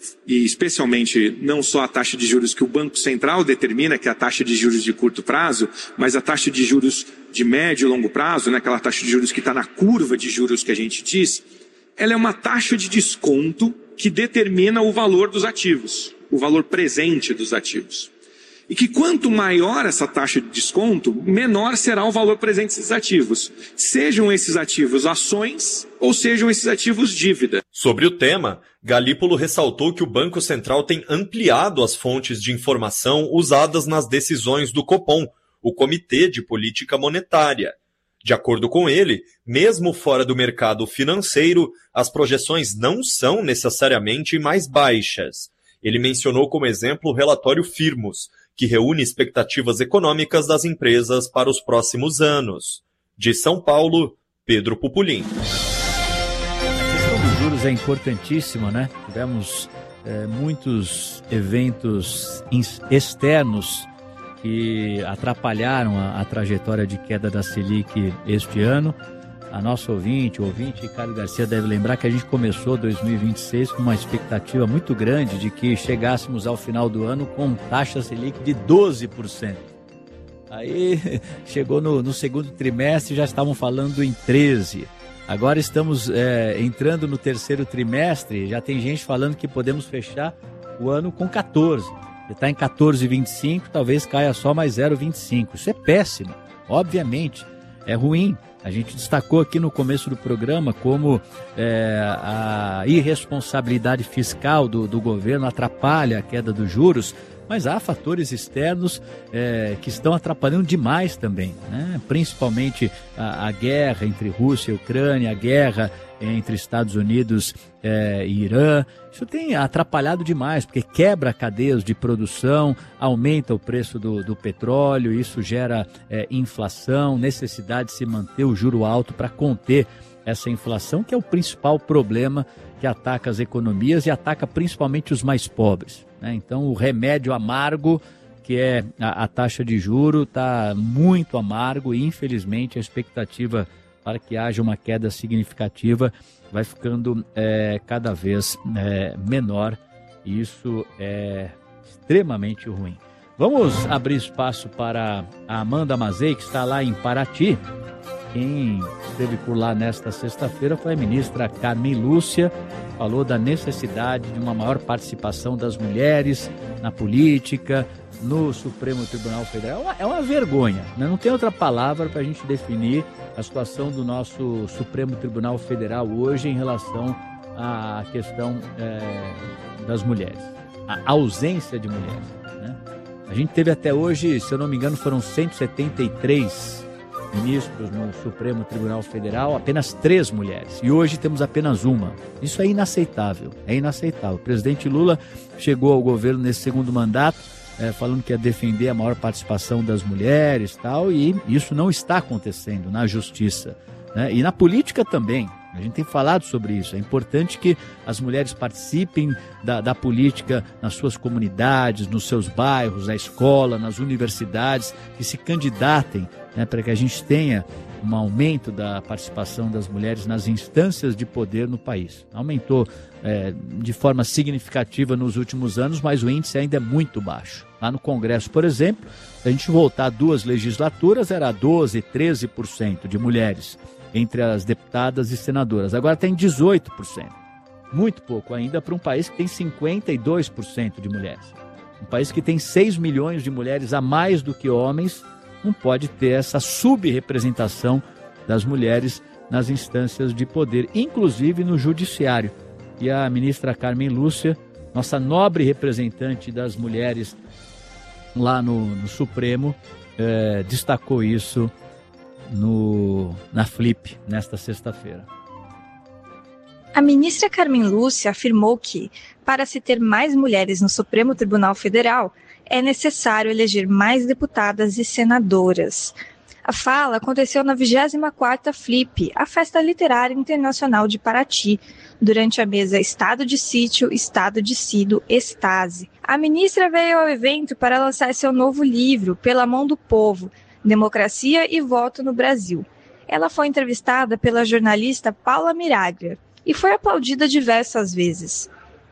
e especialmente não só a taxa de juros que o Banco Central determina, que é a taxa de juros de curto prazo, mas a taxa de juros de médio e longo prazo, né, aquela taxa de juros que está na curva de juros que a gente diz, ela é uma taxa de desconto que determina o valor dos ativos, o valor presente dos ativos. E que quanto maior essa taxa de desconto, menor será o valor presente desses ativos. Sejam esses ativos ações ou sejam esses ativos dívida. Sobre o tema, Galípolo ressaltou que o Banco Central tem ampliado as fontes de informação usadas nas decisões do Copom, o Comitê de Política Monetária. De acordo com ele, mesmo fora do mercado financeiro, as projeções não são necessariamente mais baixas. Ele mencionou como exemplo o relatório Firmus, que reúne expectativas econômicas das empresas para os próximos anos. De São Paulo, Pedro Pupulim. A questão dos juros é importantíssima, né? Tivemos é, muitos eventos externos que atrapalharam a, a trajetória de queda da Selic este ano. A nossa ouvinte, o ouvinte Ricardo Garcia deve lembrar que a gente começou dois mil e vinte e seis com uma expectativa muito grande de que chegássemos ao final do ano com taxa Selic de doze por cento. Aí chegou no, no segundo trimestre e já estavam falando em treze por cento. Agora estamos é, entrando no terceiro trimestre, já tem gente falando que podemos fechar o ano com quatorze por cento. Está em quatorze vírgula vinte e cinco, talvez caia só mais zero vírgula vinte e cinco. Isso é péssimo, obviamente, é ruim. A gente destacou aqui no começo do programa como é, a irresponsabilidade fiscal do, do governo atrapalha a queda dos juros, mas há fatores externos é, que estão atrapalhando demais também, né? Principalmente a, a guerra entre Rússia e Ucrânia, a guerra entre Estados Unidos é, e Irã. Isso tem atrapalhado demais, porque quebra cadeias de produção, aumenta o preço do, do petróleo, isso gera é, inflação, necessidade de se manter o juro alto para conter essa inflação, que é o principal problema que ataca as economias e ataca principalmente os mais pobres, né? Então, o remédio amargo, que é a, a taxa de juro, está muito amargo e, infelizmente, a expectativa para que haja uma queda significativa vai ficando é, cada vez é, menor, e isso é extremamente ruim. Vamos abrir espaço para a Amanda Mazei, que está lá em Paraty. Quem esteve por lá nesta sexta-feira foi a ministra Carmen Lúcia, falou da necessidade de uma maior participação das mulheres na política, no Supremo Tribunal Federal. É uma, é uma vergonha, né? Não tem outra palavra para a gente definir a situação do nosso Supremo Tribunal Federal hoje em relação à questão é, das mulheres, a ausência de mulheres, né? A gente teve até hoje, se eu não me engano, foram cento e setenta e três ministros no Supremo Tribunal Federal, apenas três mulheres. E hoje temos apenas uma. Isso é inaceitável, é inaceitável. O presidente Lula chegou ao governo nesse segundo mandato, É, falando que ia defender a maior participação das mulheres e tal, e isso não está acontecendo na justiça, né? E na política também. A gente tem falado sobre isso. É importante que as mulheres participem da, da política nas suas comunidades, nos seus bairros, na escola, nas universidades, que se candidatem, né, para que a gente tenha um aumento da participação das mulheres nas instâncias de poder no país. Aumentou é, de forma significativa nos últimos anos, mas o índice ainda é muito baixo. Lá no Congresso, por exemplo, se a gente voltar duas legislaturas, era doze, treze por cento de mulheres entre as deputadas e senadoras. Agora tem dezoito por cento. Muito pouco ainda para um país que tem cinquenta e dois por cento de mulheres. Um país que tem seis milhões de mulheres a mais do que homens, não pode ter essa subrepresentação das mulheres nas instâncias de poder, inclusive no judiciário. E a ministra Carmen Lúcia, nossa nobre representante das mulheres lá no, no Supremo, eh, destacou isso no, na Flip, nesta sexta-feira. A ministra Carmen Lúcia afirmou que, para se ter mais mulheres no Supremo Tribunal Federal, é necessário eleger mais deputadas e senadoras. A fala aconteceu na vigésima quarta Flip, a Festa Literária Internacional de Paraty, durante a mesa Estado de Sítio, Estado de Sido, Estase. A ministra veio ao evento para lançar seu novo livro, Pela Mão do Povo, Democracia e Voto no Brasil. Ela foi entrevistada pela jornalista Paula Miraglia e foi aplaudida diversas vezes.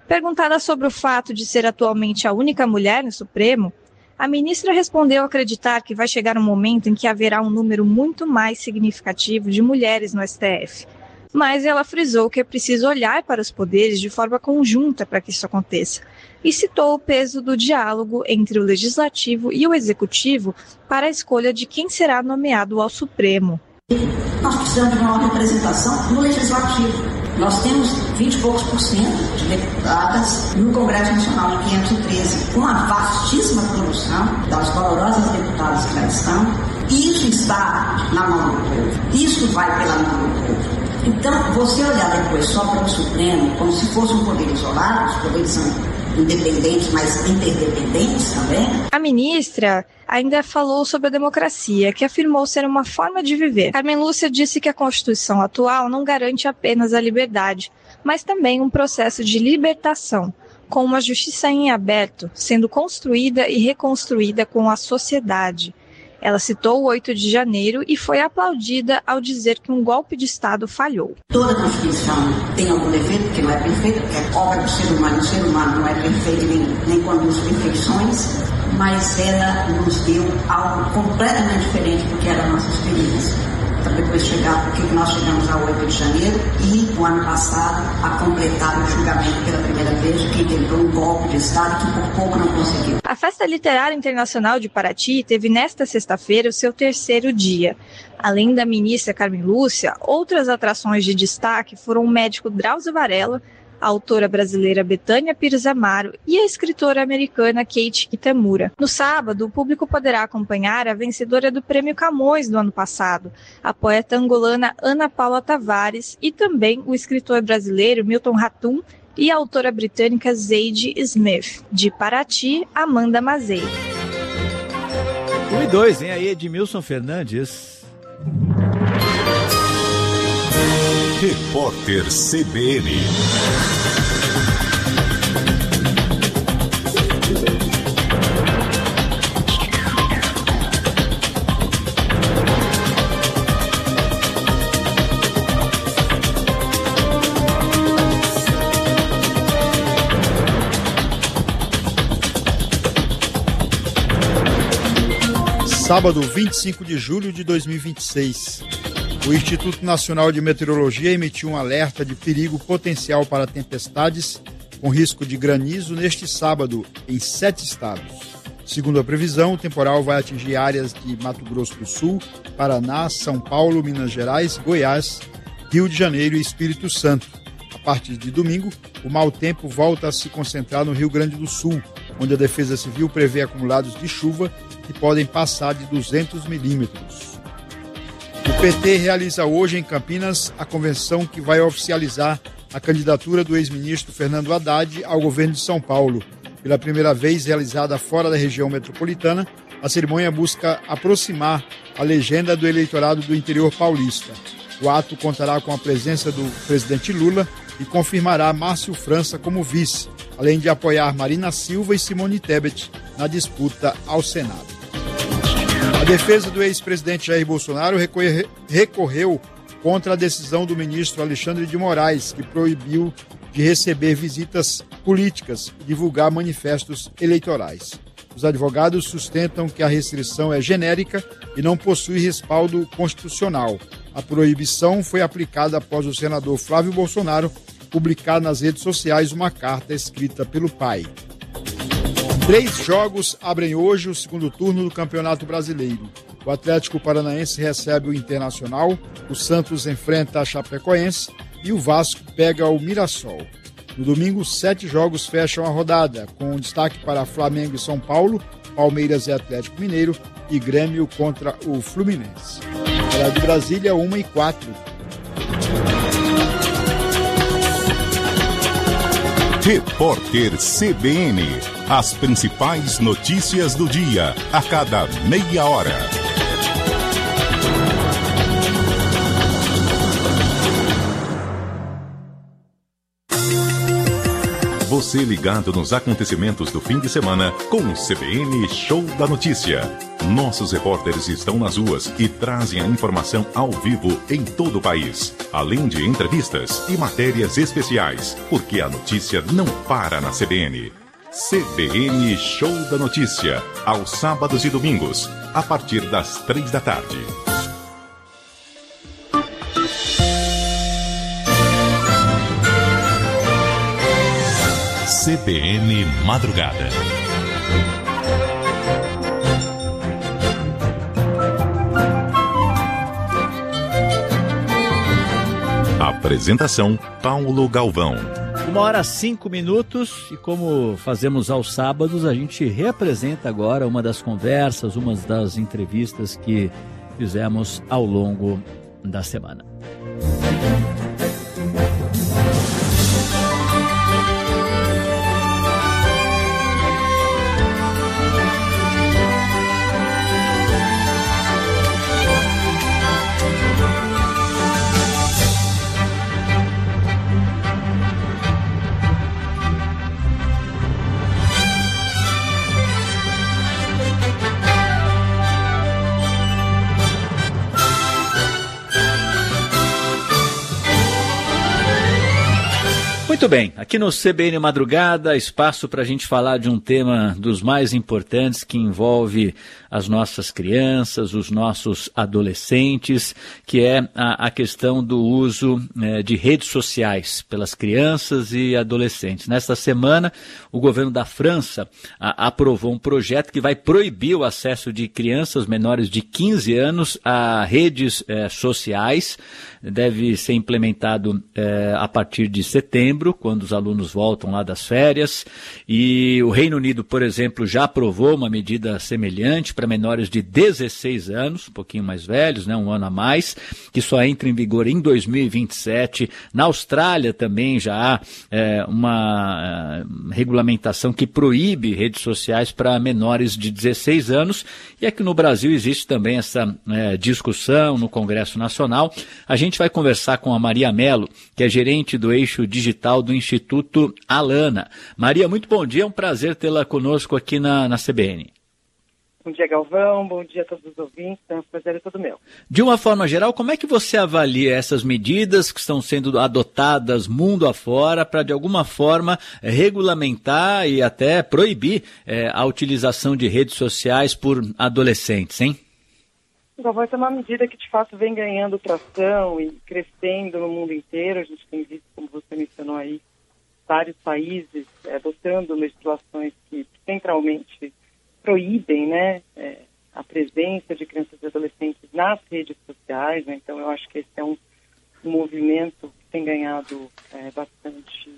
Perguntada sobre o fato de ser atualmente a única mulher no Supremo, a ministra respondeu acreditar que vai chegar um momento em que haverá um número muito mais significativo de mulheres no S T F. Mas ela frisou que é preciso olhar para os poderes de forma conjunta para que isso aconteça. E citou o peso do diálogo entre o Legislativo e o Executivo para a escolha de quem será nomeado ao Supremo. Nós precisamos de uma representação no Legislativo. Nós temos vinte e poucos por cento de deputadas no Congresso Nacional de quinhentos e treze, com uma vastíssima produção das valorosas deputadas que lá estão. E isso está na mão do povo. Isso vai pela mão do povo. Então, você olhar depois só para o Supremo, como se fosse um poder isolado, os poderes são independentes, mas interdependentes também. A ministra ainda falou sobre a democracia, que afirmou ser uma forma de viver. Carmen Lúcia disse que a Constituição atual não garante apenas a liberdade, mas também um processo de libertação, com uma justiça em aberto, sendo construída e reconstruída com a sociedade. Ela citou o oito de janeiro e foi aplaudida ao dizer que um golpe de Estado falhou. Toda Constituição tem algum defeito, porque não é perfeita, porque é obra do ser humano. O ser humano não é perfeito nem, nem conduz perfeições, mas ela nos deu algo completamente diferente do que era a nossa experiência. Para depois chegar, porque nós chegamos ao oito de janeiro e, no ano passado, a completar o julgamento pela primeira vez de quem tentou um golpe de Estado que por pouco não conseguiu. A Festa Literária Internacional de Paraty teve nesta sexta-feira o seu terceiro dia. Além da ministra Carmen Lúcia, outras atrações de destaque foram o médico Drauzio Varela, a autora brasileira Betânia Pires Amaro e a escritora americana Kate Kitamura. No sábado, o público poderá acompanhar a vencedora do Prêmio Camões do ano passado, a poeta angolana Ana Paula Tavares, e também o escritor brasileiro Milton Ratum e a autora britânica Zadie Smith. De Paraty, Amanda Mazei. um e dois, hein? Aí Edmilson Fernandes. Repórter C B N. Sábado, vinte e cinco de julho de dois mil e vinte e seis. O Instituto Nacional de Meteorologia emitiu um alerta de perigo potencial para tempestades com risco de granizo neste sábado em sete estados. Segundo a previsão, o temporal vai atingir áreas de Mato Grosso do Sul, Paraná, São Paulo, Minas Gerais, Goiás, Rio de Janeiro e Espírito Santo. A partir de domingo, o mau tempo volta a se concentrar no Rio Grande do Sul, onde a Defesa Civil prevê acumulados de chuva que podem passar de duzentos milímetros. O P T realiza hoje em Campinas a convenção que vai oficializar a candidatura do ex-ministro Fernando Haddad ao governo de São Paulo. Pela primeira vez realizada fora da região metropolitana, a cerimônia busca aproximar a legenda do eleitorado do interior paulista. O ato contará com a presença do presidente Lula e confirmará Márcio França como vice, além de apoiar Marina Silva e Simone Tebet na disputa ao Senado. A defesa do ex-presidente Jair Bolsonaro recorreu contra a decisão do ministro Alexandre de Moraes, que proibiu de receber visitas políticas e divulgar manifestos eleitorais. Os advogados sustentam que a restrição é genérica e não possui respaldo constitucional. A proibição foi aplicada após o senador Flávio Bolsonaro publicar nas redes sociais uma carta escrita pelo pai. Três jogos abrem hoje o segundo turno do Campeonato Brasileiro. O Atlético Paranaense recebe o Internacional, o Santos enfrenta a Chapecoense e o Vasco pega o Mirassol. No domingo, sete jogos fecham a rodada, com destaque para Flamengo e São Paulo, Palmeiras e Atlético Mineiro e Grêmio contra o Fluminense. Para de Brasília, uma e quatro. Repórter C B N. As principais notícias do dia, a cada meia hora. Você ligado nos acontecimentos do fim de semana com o C B N Show da Notícia. Nossos repórteres estão nas ruas e trazem a informação ao vivo em todo o país, além de entrevistas e matérias especiais, porque a notícia não para na C B N. C B N Show da Notícia, aos sábados e domingos, a partir das três da tarde. C B N Madrugada. Apresentação Paulo Galvão. Uma hora cinco minutos, e como fazemos aos sábados, a gente reapresenta agora uma das conversas, uma das entrevistas que fizemos ao longo da semana. Muito bem, aqui no C B N Madrugada, espaço para a gente falar de um tema dos mais importantes que envolve as nossas crianças, os nossos adolescentes, que é a, a questão do uso é, de redes sociais pelas crianças e adolescentes. Nesta semana, o governo da França a, aprovou um projeto que vai proibir o acesso de crianças menores de quinze anos a redes é, sociais. Deve ser implementado é, a partir de setembro, quando os alunos voltam lá das férias, e o Reino Unido, por exemplo, já aprovou uma medida semelhante para menores de dezesseis anos, um pouquinho mais velhos, né, um ano a mais, que só entra em vigor em dois mil e vinte e sete. Na Austrália também já há é, uma é, regulamentação que proíbe redes sociais para menores de dezesseis anos, e aqui no Brasil existe também essa é, discussão no Congresso Nacional. A gente vai conversar com a Maria Mello, que é gerente do eixo digital do Instituto Alana. Maria, muito bom dia, é um prazer tê-la conosco aqui na, na C B N. Bom dia, Galvão, bom dia a todos os ouvintes, é um prazer todo meu. De uma forma geral, como é que você avalia essas medidas que estão sendo adotadas mundo afora para, de alguma forma, regulamentar e até proibir é, a utilização de redes sociais por adolescentes, hein? Galvão, essa é uma medida que, de fato, vem ganhando tração e crescendo no mundo inteiro. A gente tem visto, como você mencionou aí, vários países é, adotando legislações que centralmente proíbem, né, é, a presença de crianças e adolescentes nas redes sociais, né? Então eu acho que esse é um, um movimento que tem ganhado é, bastante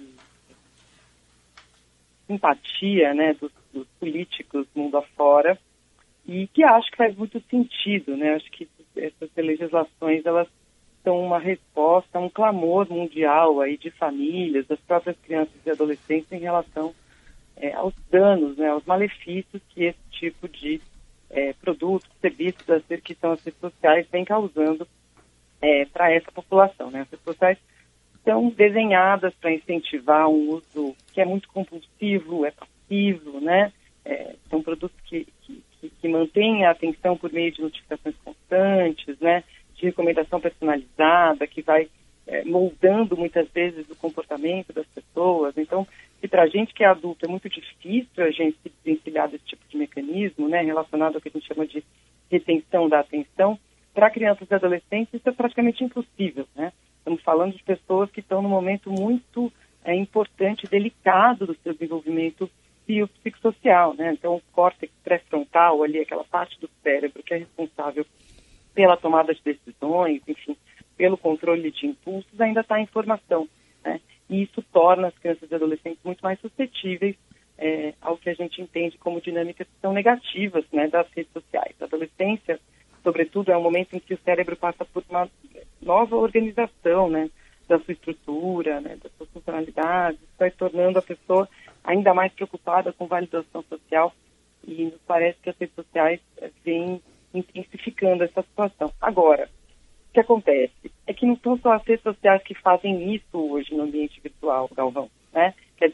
simpatia, né, dos, dos políticos mundo afora, e que acho que faz muito sentido, né? Acho que essas legislações, elas são uma resposta a um clamor mundial aí de famílias, das próprias crianças e adolescentes em relação É, aos danos, né, aos malefícios que esse tipo de é, produtos, serviços que são as redes sociais vem causando é, para essa população, né? As redes sociais são desenhadas para incentivar um uso que é muito compulsivo, é passivo, né? É, são produtos que, que, que, que mantêm a atenção por meio de notificações constantes, né? De recomendação personalizada, que vai é, moldando muitas vezes o comportamento das pessoas. Então, e para a gente que é adulto é muito difícil a gente se desvencilhar desse tipo de mecanismo, né, relacionado ao que a gente chama de retenção da atenção, para crianças e adolescentes isso é praticamente impossível, né? Estamos falando de pessoas que estão num momento muito é, importante, delicado do seu desenvolvimento psicossocial, né? Então o córtex pré-frontal, ali, aquela parte do cérebro que é responsável pela tomada de decisões, enfim, pelo controle de impulsos, ainda está em formação, né? E isso torna as crianças e adolescentes muito mais suscetíveis é, ao que a gente entende como dinâmicas que são negativas, né, das redes sociais. A adolescência, sobretudo, é um momento em que o cérebro passa por uma nova organização, né, da sua estrutura, né, das suas funcionalidades, vai tornando a pessoa ainda mais preocupada com validação social, e nos parece que as redes sociais é, vêm intensificando essa situação. Agora, o que acontece é que não são só as redes sociais que fazem isso hoje no ambiente virtual, Galvão, né? Quer dizer,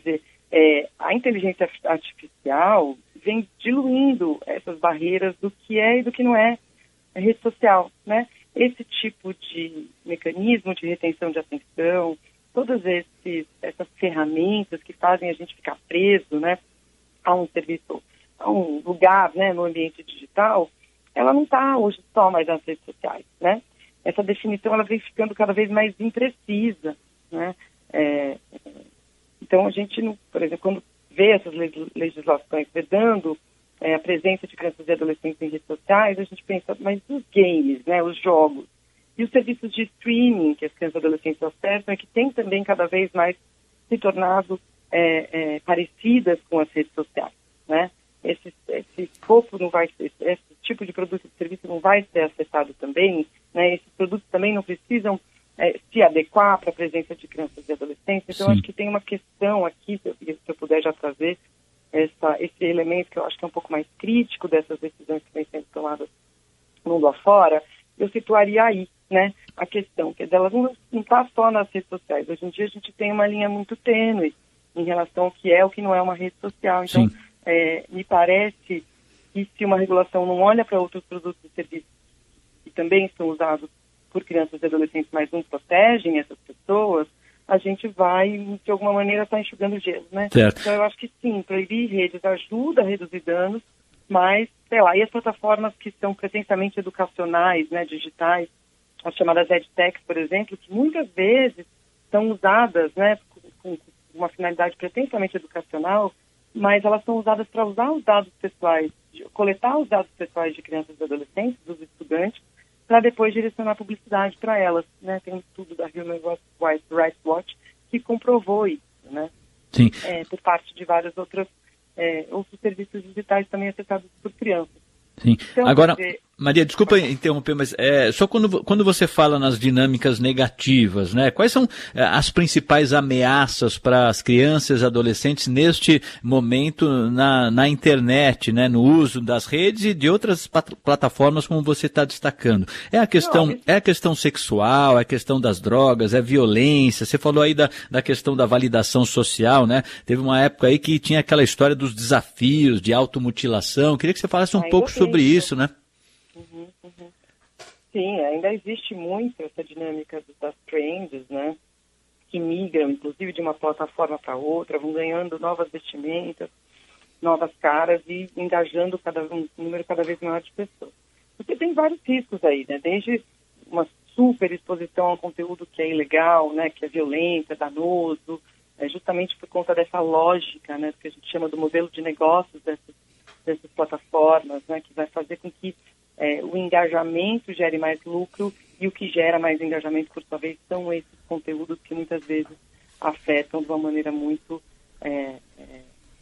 é, a inteligência artificial vem diluindo essas barreiras do que é e do que não é rede social, né? Esse tipo de mecanismo de retenção de atenção, todas esses, essas ferramentas que fazem a gente ficar preso, né, a um serviço, a um lugar, né, no ambiente digital, ela não está hoje só mais nas redes sociais, né? Essa definição ela vem ficando cada vez mais imprecisa, né? É, então a gente, não, por exemplo, quando vê essas legislações vedando é, a presença de crianças e adolescentes em redes sociais, a gente pensa, mas os games, né, os jogos, e os serviços de streaming que as crianças e adolescentes acessam, é que tem também cada vez mais se tornado é, é, parecidas com as redes sociais, né? Esse, esse escopo não vai ser, esse tipo de produto e serviço não vai ser acessado também, né? Esses produtos também não precisam é, se adequar para a presença de crianças e adolescentes. Então, Sim. acho que tem uma questão aqui, se eu, se eu puder já trazer essa, esse elemento que eu acho que é um pouco mais crítico dessas decisões que vêm sendo tomadas no mundo afora, eu situaria aí, né, a questão, que ela não está só nas redes sociais. Hoje em dia a gente tem uma linha muito tênue em relação ao que é ou que não é uma rede social. Então, é, me parece que se uma regulação não olha para outros produtos e serviços que também são usados por crianças e adolescentes, mas não protegem essas pessoas, a gente vai, de alguma maneira, estar tá enxugando gelo, né? Certo. Então, eu acho que sim, proibir redes ajuda a reduzir danos, mas, sei lá, e as plataformas que são pretensamente educacionais, né, digitais, as chamadas edtechs, por exemplo, que muitas vezes são usadas, né, com, com uma finalidade pretensamente educacional, mas elas são usadas para usar os dados pessoais, coletar os dados pessoais de crianças e adolescentes, dos estudantes, para depois direcionar publicidade para elas, né? Tem um estudo da Human Rights Watch que comprovou isso, né? Sim. É, por parte de vários outros, é, outros serviços digitais também acessados por crianças. Sim. Então, Agora, dizer... Maria, desculpa interromper, mas é, só quando, quando você fala nas dinâmicas negativas, né? Quais são é, as principais ameaças para as crianças e adolescentes neste momento na, na internet, né? No uso das redes e de outras pat- plataformas, como você está destacando? É a questão, Não, é a questão sexual, é a questão das drogas, é violência. Você falou aí da, da questão da validação social, né? Teve uma época aí que tinha aquela história dos desafios de automutilação. Queria que você falasse um ainda pouco sobre isso, né? Uhum, uhum. Sim, ainda existe muito essa dinâmica das trends, né, que migram, inclusive, de uma plataforma para outra, vão ganhando novas vestimentas, novas caras e engajando cada, um número cada vez maior de pessoas. Porque tem vários riscos aí, né, desde uma super exposição a um conteúdo que é ilegal, né, que é violento, é danoso, é justamente por conta dessa lógica, né, que a gente chama do modelo de negócios dessas, dessas plataformas, né, que vai fazer com que É, o engajamento gere mais lucro e o que gera mais engajamento, por sua vez, são esses conteúdos que muitas vezes afetam de uma maneira muito é, é,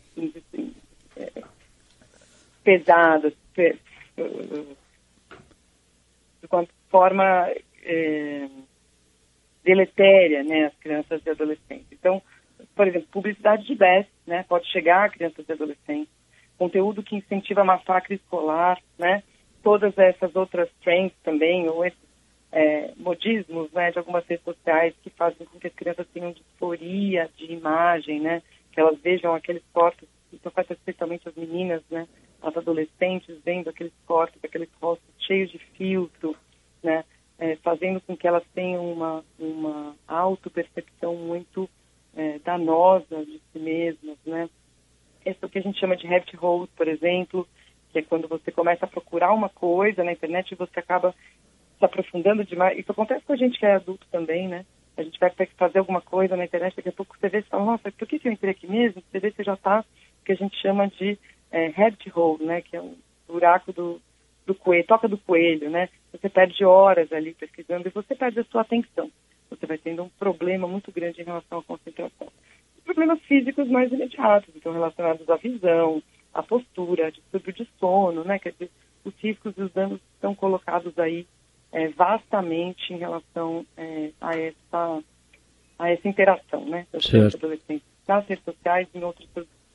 é, pesada, pe, de uma forma é, deletéria, né, as crianças e adolescentes. Então, por exemplo, publicidade de best, né, pode chegar a crianças e adolescentes, conteúdo que incentiva a massacre escolar, né, todas essas outras trends também, ou esses é, modismos, né, de algumas redes sociais que fazem com que as crianças tenham disforia de imagem, né, que elas vejam aqueles corpos, isso afeta especialmente as meninas, né, as adolescentes vendo aqueles corpos, aqueles rostos cheios de filtro, né, é, fazendo com que elas tenham uma, uma autopercepção muito é, danosa de si mesmas, né. Isso é o que a gente chama de rabbit hole, por exemplo, que é quando você começa a procurar uma coisa na internet e você acaba se aprofundando demais. Isso acontece com a gente que é adulto também, né? A gente vai fazer alguma coisa na internet, daqui a pouco você vê e fala, nossa, por que eu entrei aqui mesmo? Você vê, você já está, o que a gente chama de é, rabbit hole, né? Que é um buraco do, do coelho, toca do coelho, né? Você perde horas ali pesquisando e você perde a sua atenção. Você vai tendo um problema muito grande em relação à concentração. Problemas físicos mais imediatos, então relacionados à visão, a postura, distúrbio de sono, né? Quer dizer, os riscos e os danos estão colocados aí é, vastamente em relação é, a, essa, a essa interação, né? Das adolescentes nas redes sociais e em outros serviços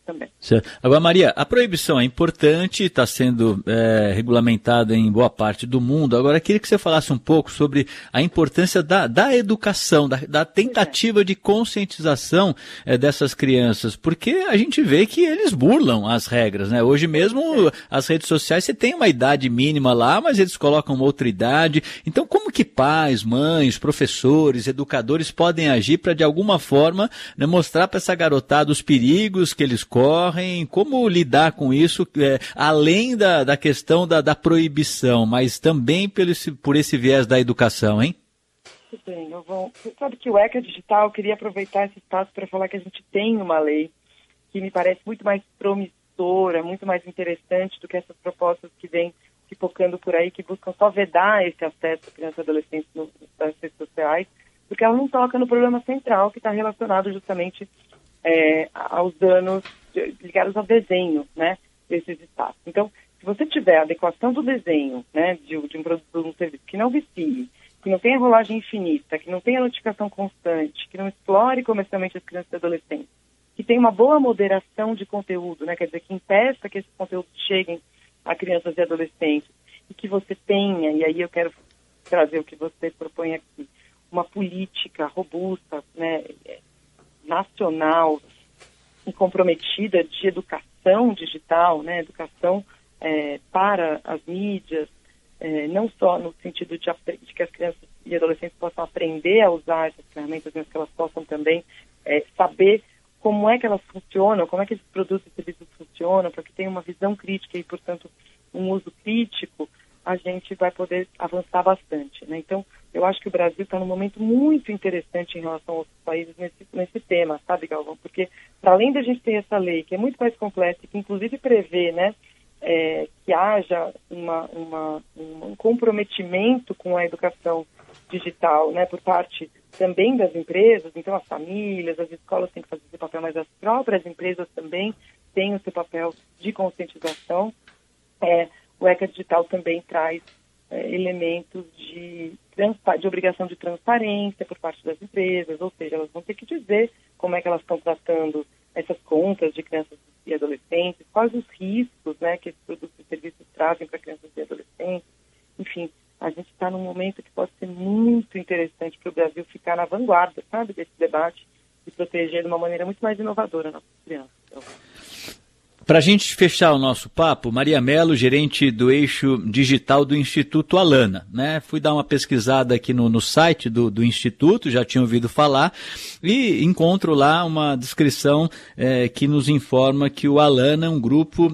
também. Certo. Agora, Maria, a proibição é importante, está sendo é, regulamentada em boa parte do mundo. Agora, queria que você falasse um pouco sobre a importância da, da educação, da, da tentativa de conscientização é, dessas crianças, porque a gente vê que eles burlam as regras, né? Hoje mesmo, as redes sociais, você tem uma idade mínima lá, mas eles colocam uma outra idade. Então, como que pais, mães, professores, educadores podem agir para, de alguma forma, né, mostrar para essa garotada os perigos que eles correm, como lidar com isso, é, além da, da questão da, da proibição, mas também pelo esse, por esse viés da educação, hein? Tudo bem, eu vou... Você sabe que o ECA Digital, eu queria aproveitar esse espaço para falar que a gente tem uma lei que me parece muito mais promissora, muito mais interessante do que essas propostas que vêm pipocando por aí, que buscam só vedar esse acesso a crianças e adolescentes no, nas redes sociais, porque ela não toca no problema central que está relacionado justamente é, aos danos ligados ao desenho, né, desses espaços. Então, se você tiver a adequação do desenho, né, de, de um produto, de um serviço que não vicie, que não tenha rolagem infinita, que não tenha notificação constante, que não explore comercialmente as crianças e adolescentes, que tenha uma boa moderação de conteúdo, né, quer dizer, que impeça que esses conteúdos cheguem a crianças e adolescentes, e que você tenha, e aí eu quero trazer o que você propõe aqui, uma política robusta, né, nacional e comprometida de educação digital, né, educação é, para as mídias, é, não só no sentido de, de que as crianças e adolescentes possam aprender a usar essas ferramentas, mas que elas possam também é, saber como é que elas funcionam, como é que esses produtos e serviços funcionam, para que tenha uma visão crítica e, portanto, um uso crítico, a gente vai poder avançar bastante, né? Então, eu acho que o Brasil está num momento muito interessante em relação aos países nesse, nesse tema, sabe, Galvão? Porque, para além da gente ter essa lei, que é muito mais complexa, que inclusive prevê, né, é, que haja uma, uma, um comprometimento com a educação digital, né, por parte também das empresas, então as famílias, as escolas têm que fazer esse papel, mas as próprias empresas também têm o seu papel de conscientização. É, o ECA Digital também traz é, elementos de, de obrigação de transparência por parte das empresas, ou seja, elas vão ter que dizer como é que elas estão tratando essas contas de crianças e adolescentes, quais os riscos, né, que esses produtos e serviços trazem para crianças e adolescentes. Enfim, a gente está num momento que pode ser muito interessante para o Brasil ficar na vanguarda, sabe, desse debate e proteger de uma maneira muito mais inovadora nossas crianças. Então, para a gente fechar o nosso papo, Maria Mello, gerente do eixo digital do Instituto Alana, né? Fui dar uma pesquisada aqui no, no site do, do Instituto, já tinha ouvido falar, e encontro lá uma descrição é, que nos informa que o Alana é um grupo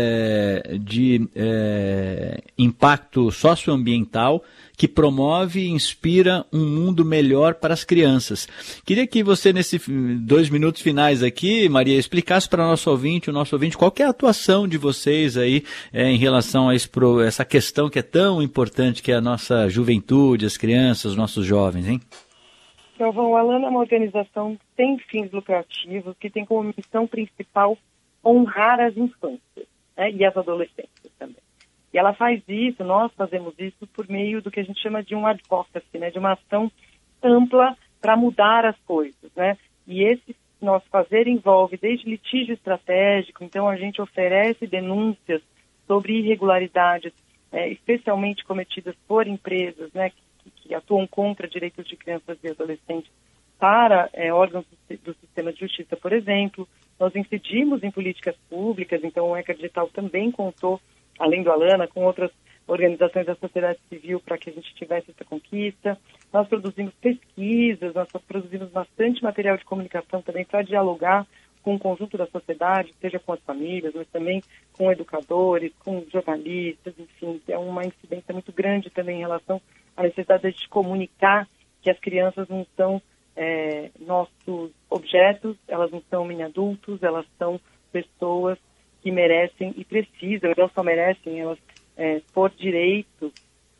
é, de é, impacto socioambiental que promove e inspira um mundo melhor para as crianças. Queria que você, nesses dois minutos finais aqui, Maria, explicasse para o nosso ouvinte, o nosso ouvinte, qual que é a atuação de vocês aí é, em relação a esse, essa questão que é tão importante, que é a nossa juventude, as crianças, os nossos jovens, hein? Então, o Alana é uma organização sem fins lucrativos, que tem como missão principal honrar as infâncias, né, e as adolescências também. E ela faz isso, nós fazemos isso por meio do que a gente chama de um advocacy, né, de uma ação ampla para mudar as coisas, né? E esse nosso fazer envolve desde litígio estratégico, então a gente oferece denúncias sobre irregularidades, é, especialmente cometidas por empresas, né, que, que atuam contra direitos de crianças e adolescentes, para é, órgãos do, do sistema de justiça, por exemplo. Nós incidimos em políticas públicas, então o ECA Digital também contou, além do Alana, com outras organizações da sociedade civil para que a gente tivesse essa conquista. Nós produzimos pesquisas, nós produzimos bastante material de comunicação também para dialogar com o conjunto da sociedade, seja com as famílias, mas também com educadores, com jornalistas, enfim, é uma incidência muito grande também em relação à necessidade de comunicar que as crianças não são é, nossos objetos, elas não são mini-adultos, elas são pessoas que merecem e precisam, não só merecem, elas, é, por direito,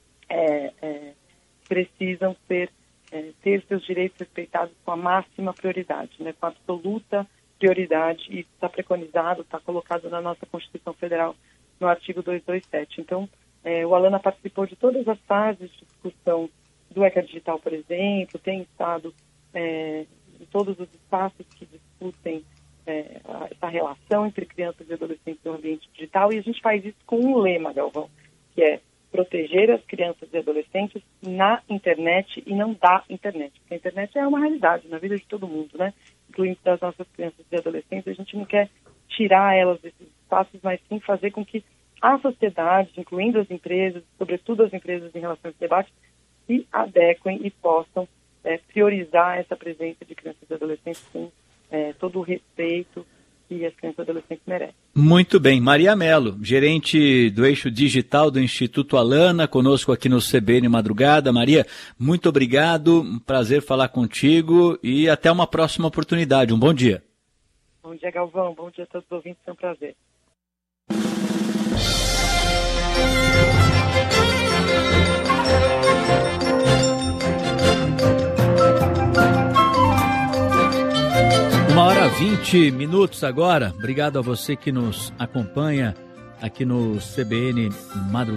é, é, precisam ser, é, ter seus direitos respeitados com a máxima prioridade, né, com a absoluta prioridade, e está preconizado, está colocado na nossa Constituição Federal, no artigo duzentos e vinte e sete. Então, é, o Alana participou de todas as fases de discussão do ECA Digital, por exemplo, tem estado é, em todos os espaços que discutem é, essa relação entre crianças e adolescentes no ambiente digital, e a gente faz isso com um lema, Galvão, que é proteger as crianças e adolescentes na internet e não da internet. Porque a internet é uma realidade na vida de todo mundo, né? Incluindo das nossas crianças e adolescentes. A gente não quer tirar elas desses espaços, mas sim fazer com que a sociedade, incluindo as empresas, sobretudo as empresas em relação a esse debate, se adequem e possam é, priorizar essa presença de crianças e adolescentes com é, todo o respeito que as crianças e adolescentes merecem. Muito bem. Maria Mello, gerente do eixo digital do Instituto Alana, conosco aqui no C B N Madrugada. Maria, muito obrigado, um prazer falar contigo e até uma próxima oportunidade. Um bom dia. Bom dia, Galvão. Bom dia a todos os ouvintes. É um prazer. Uma hora vinte minutos agora. Obrigado a você que nos acompanha aqui no C B N Madrugada.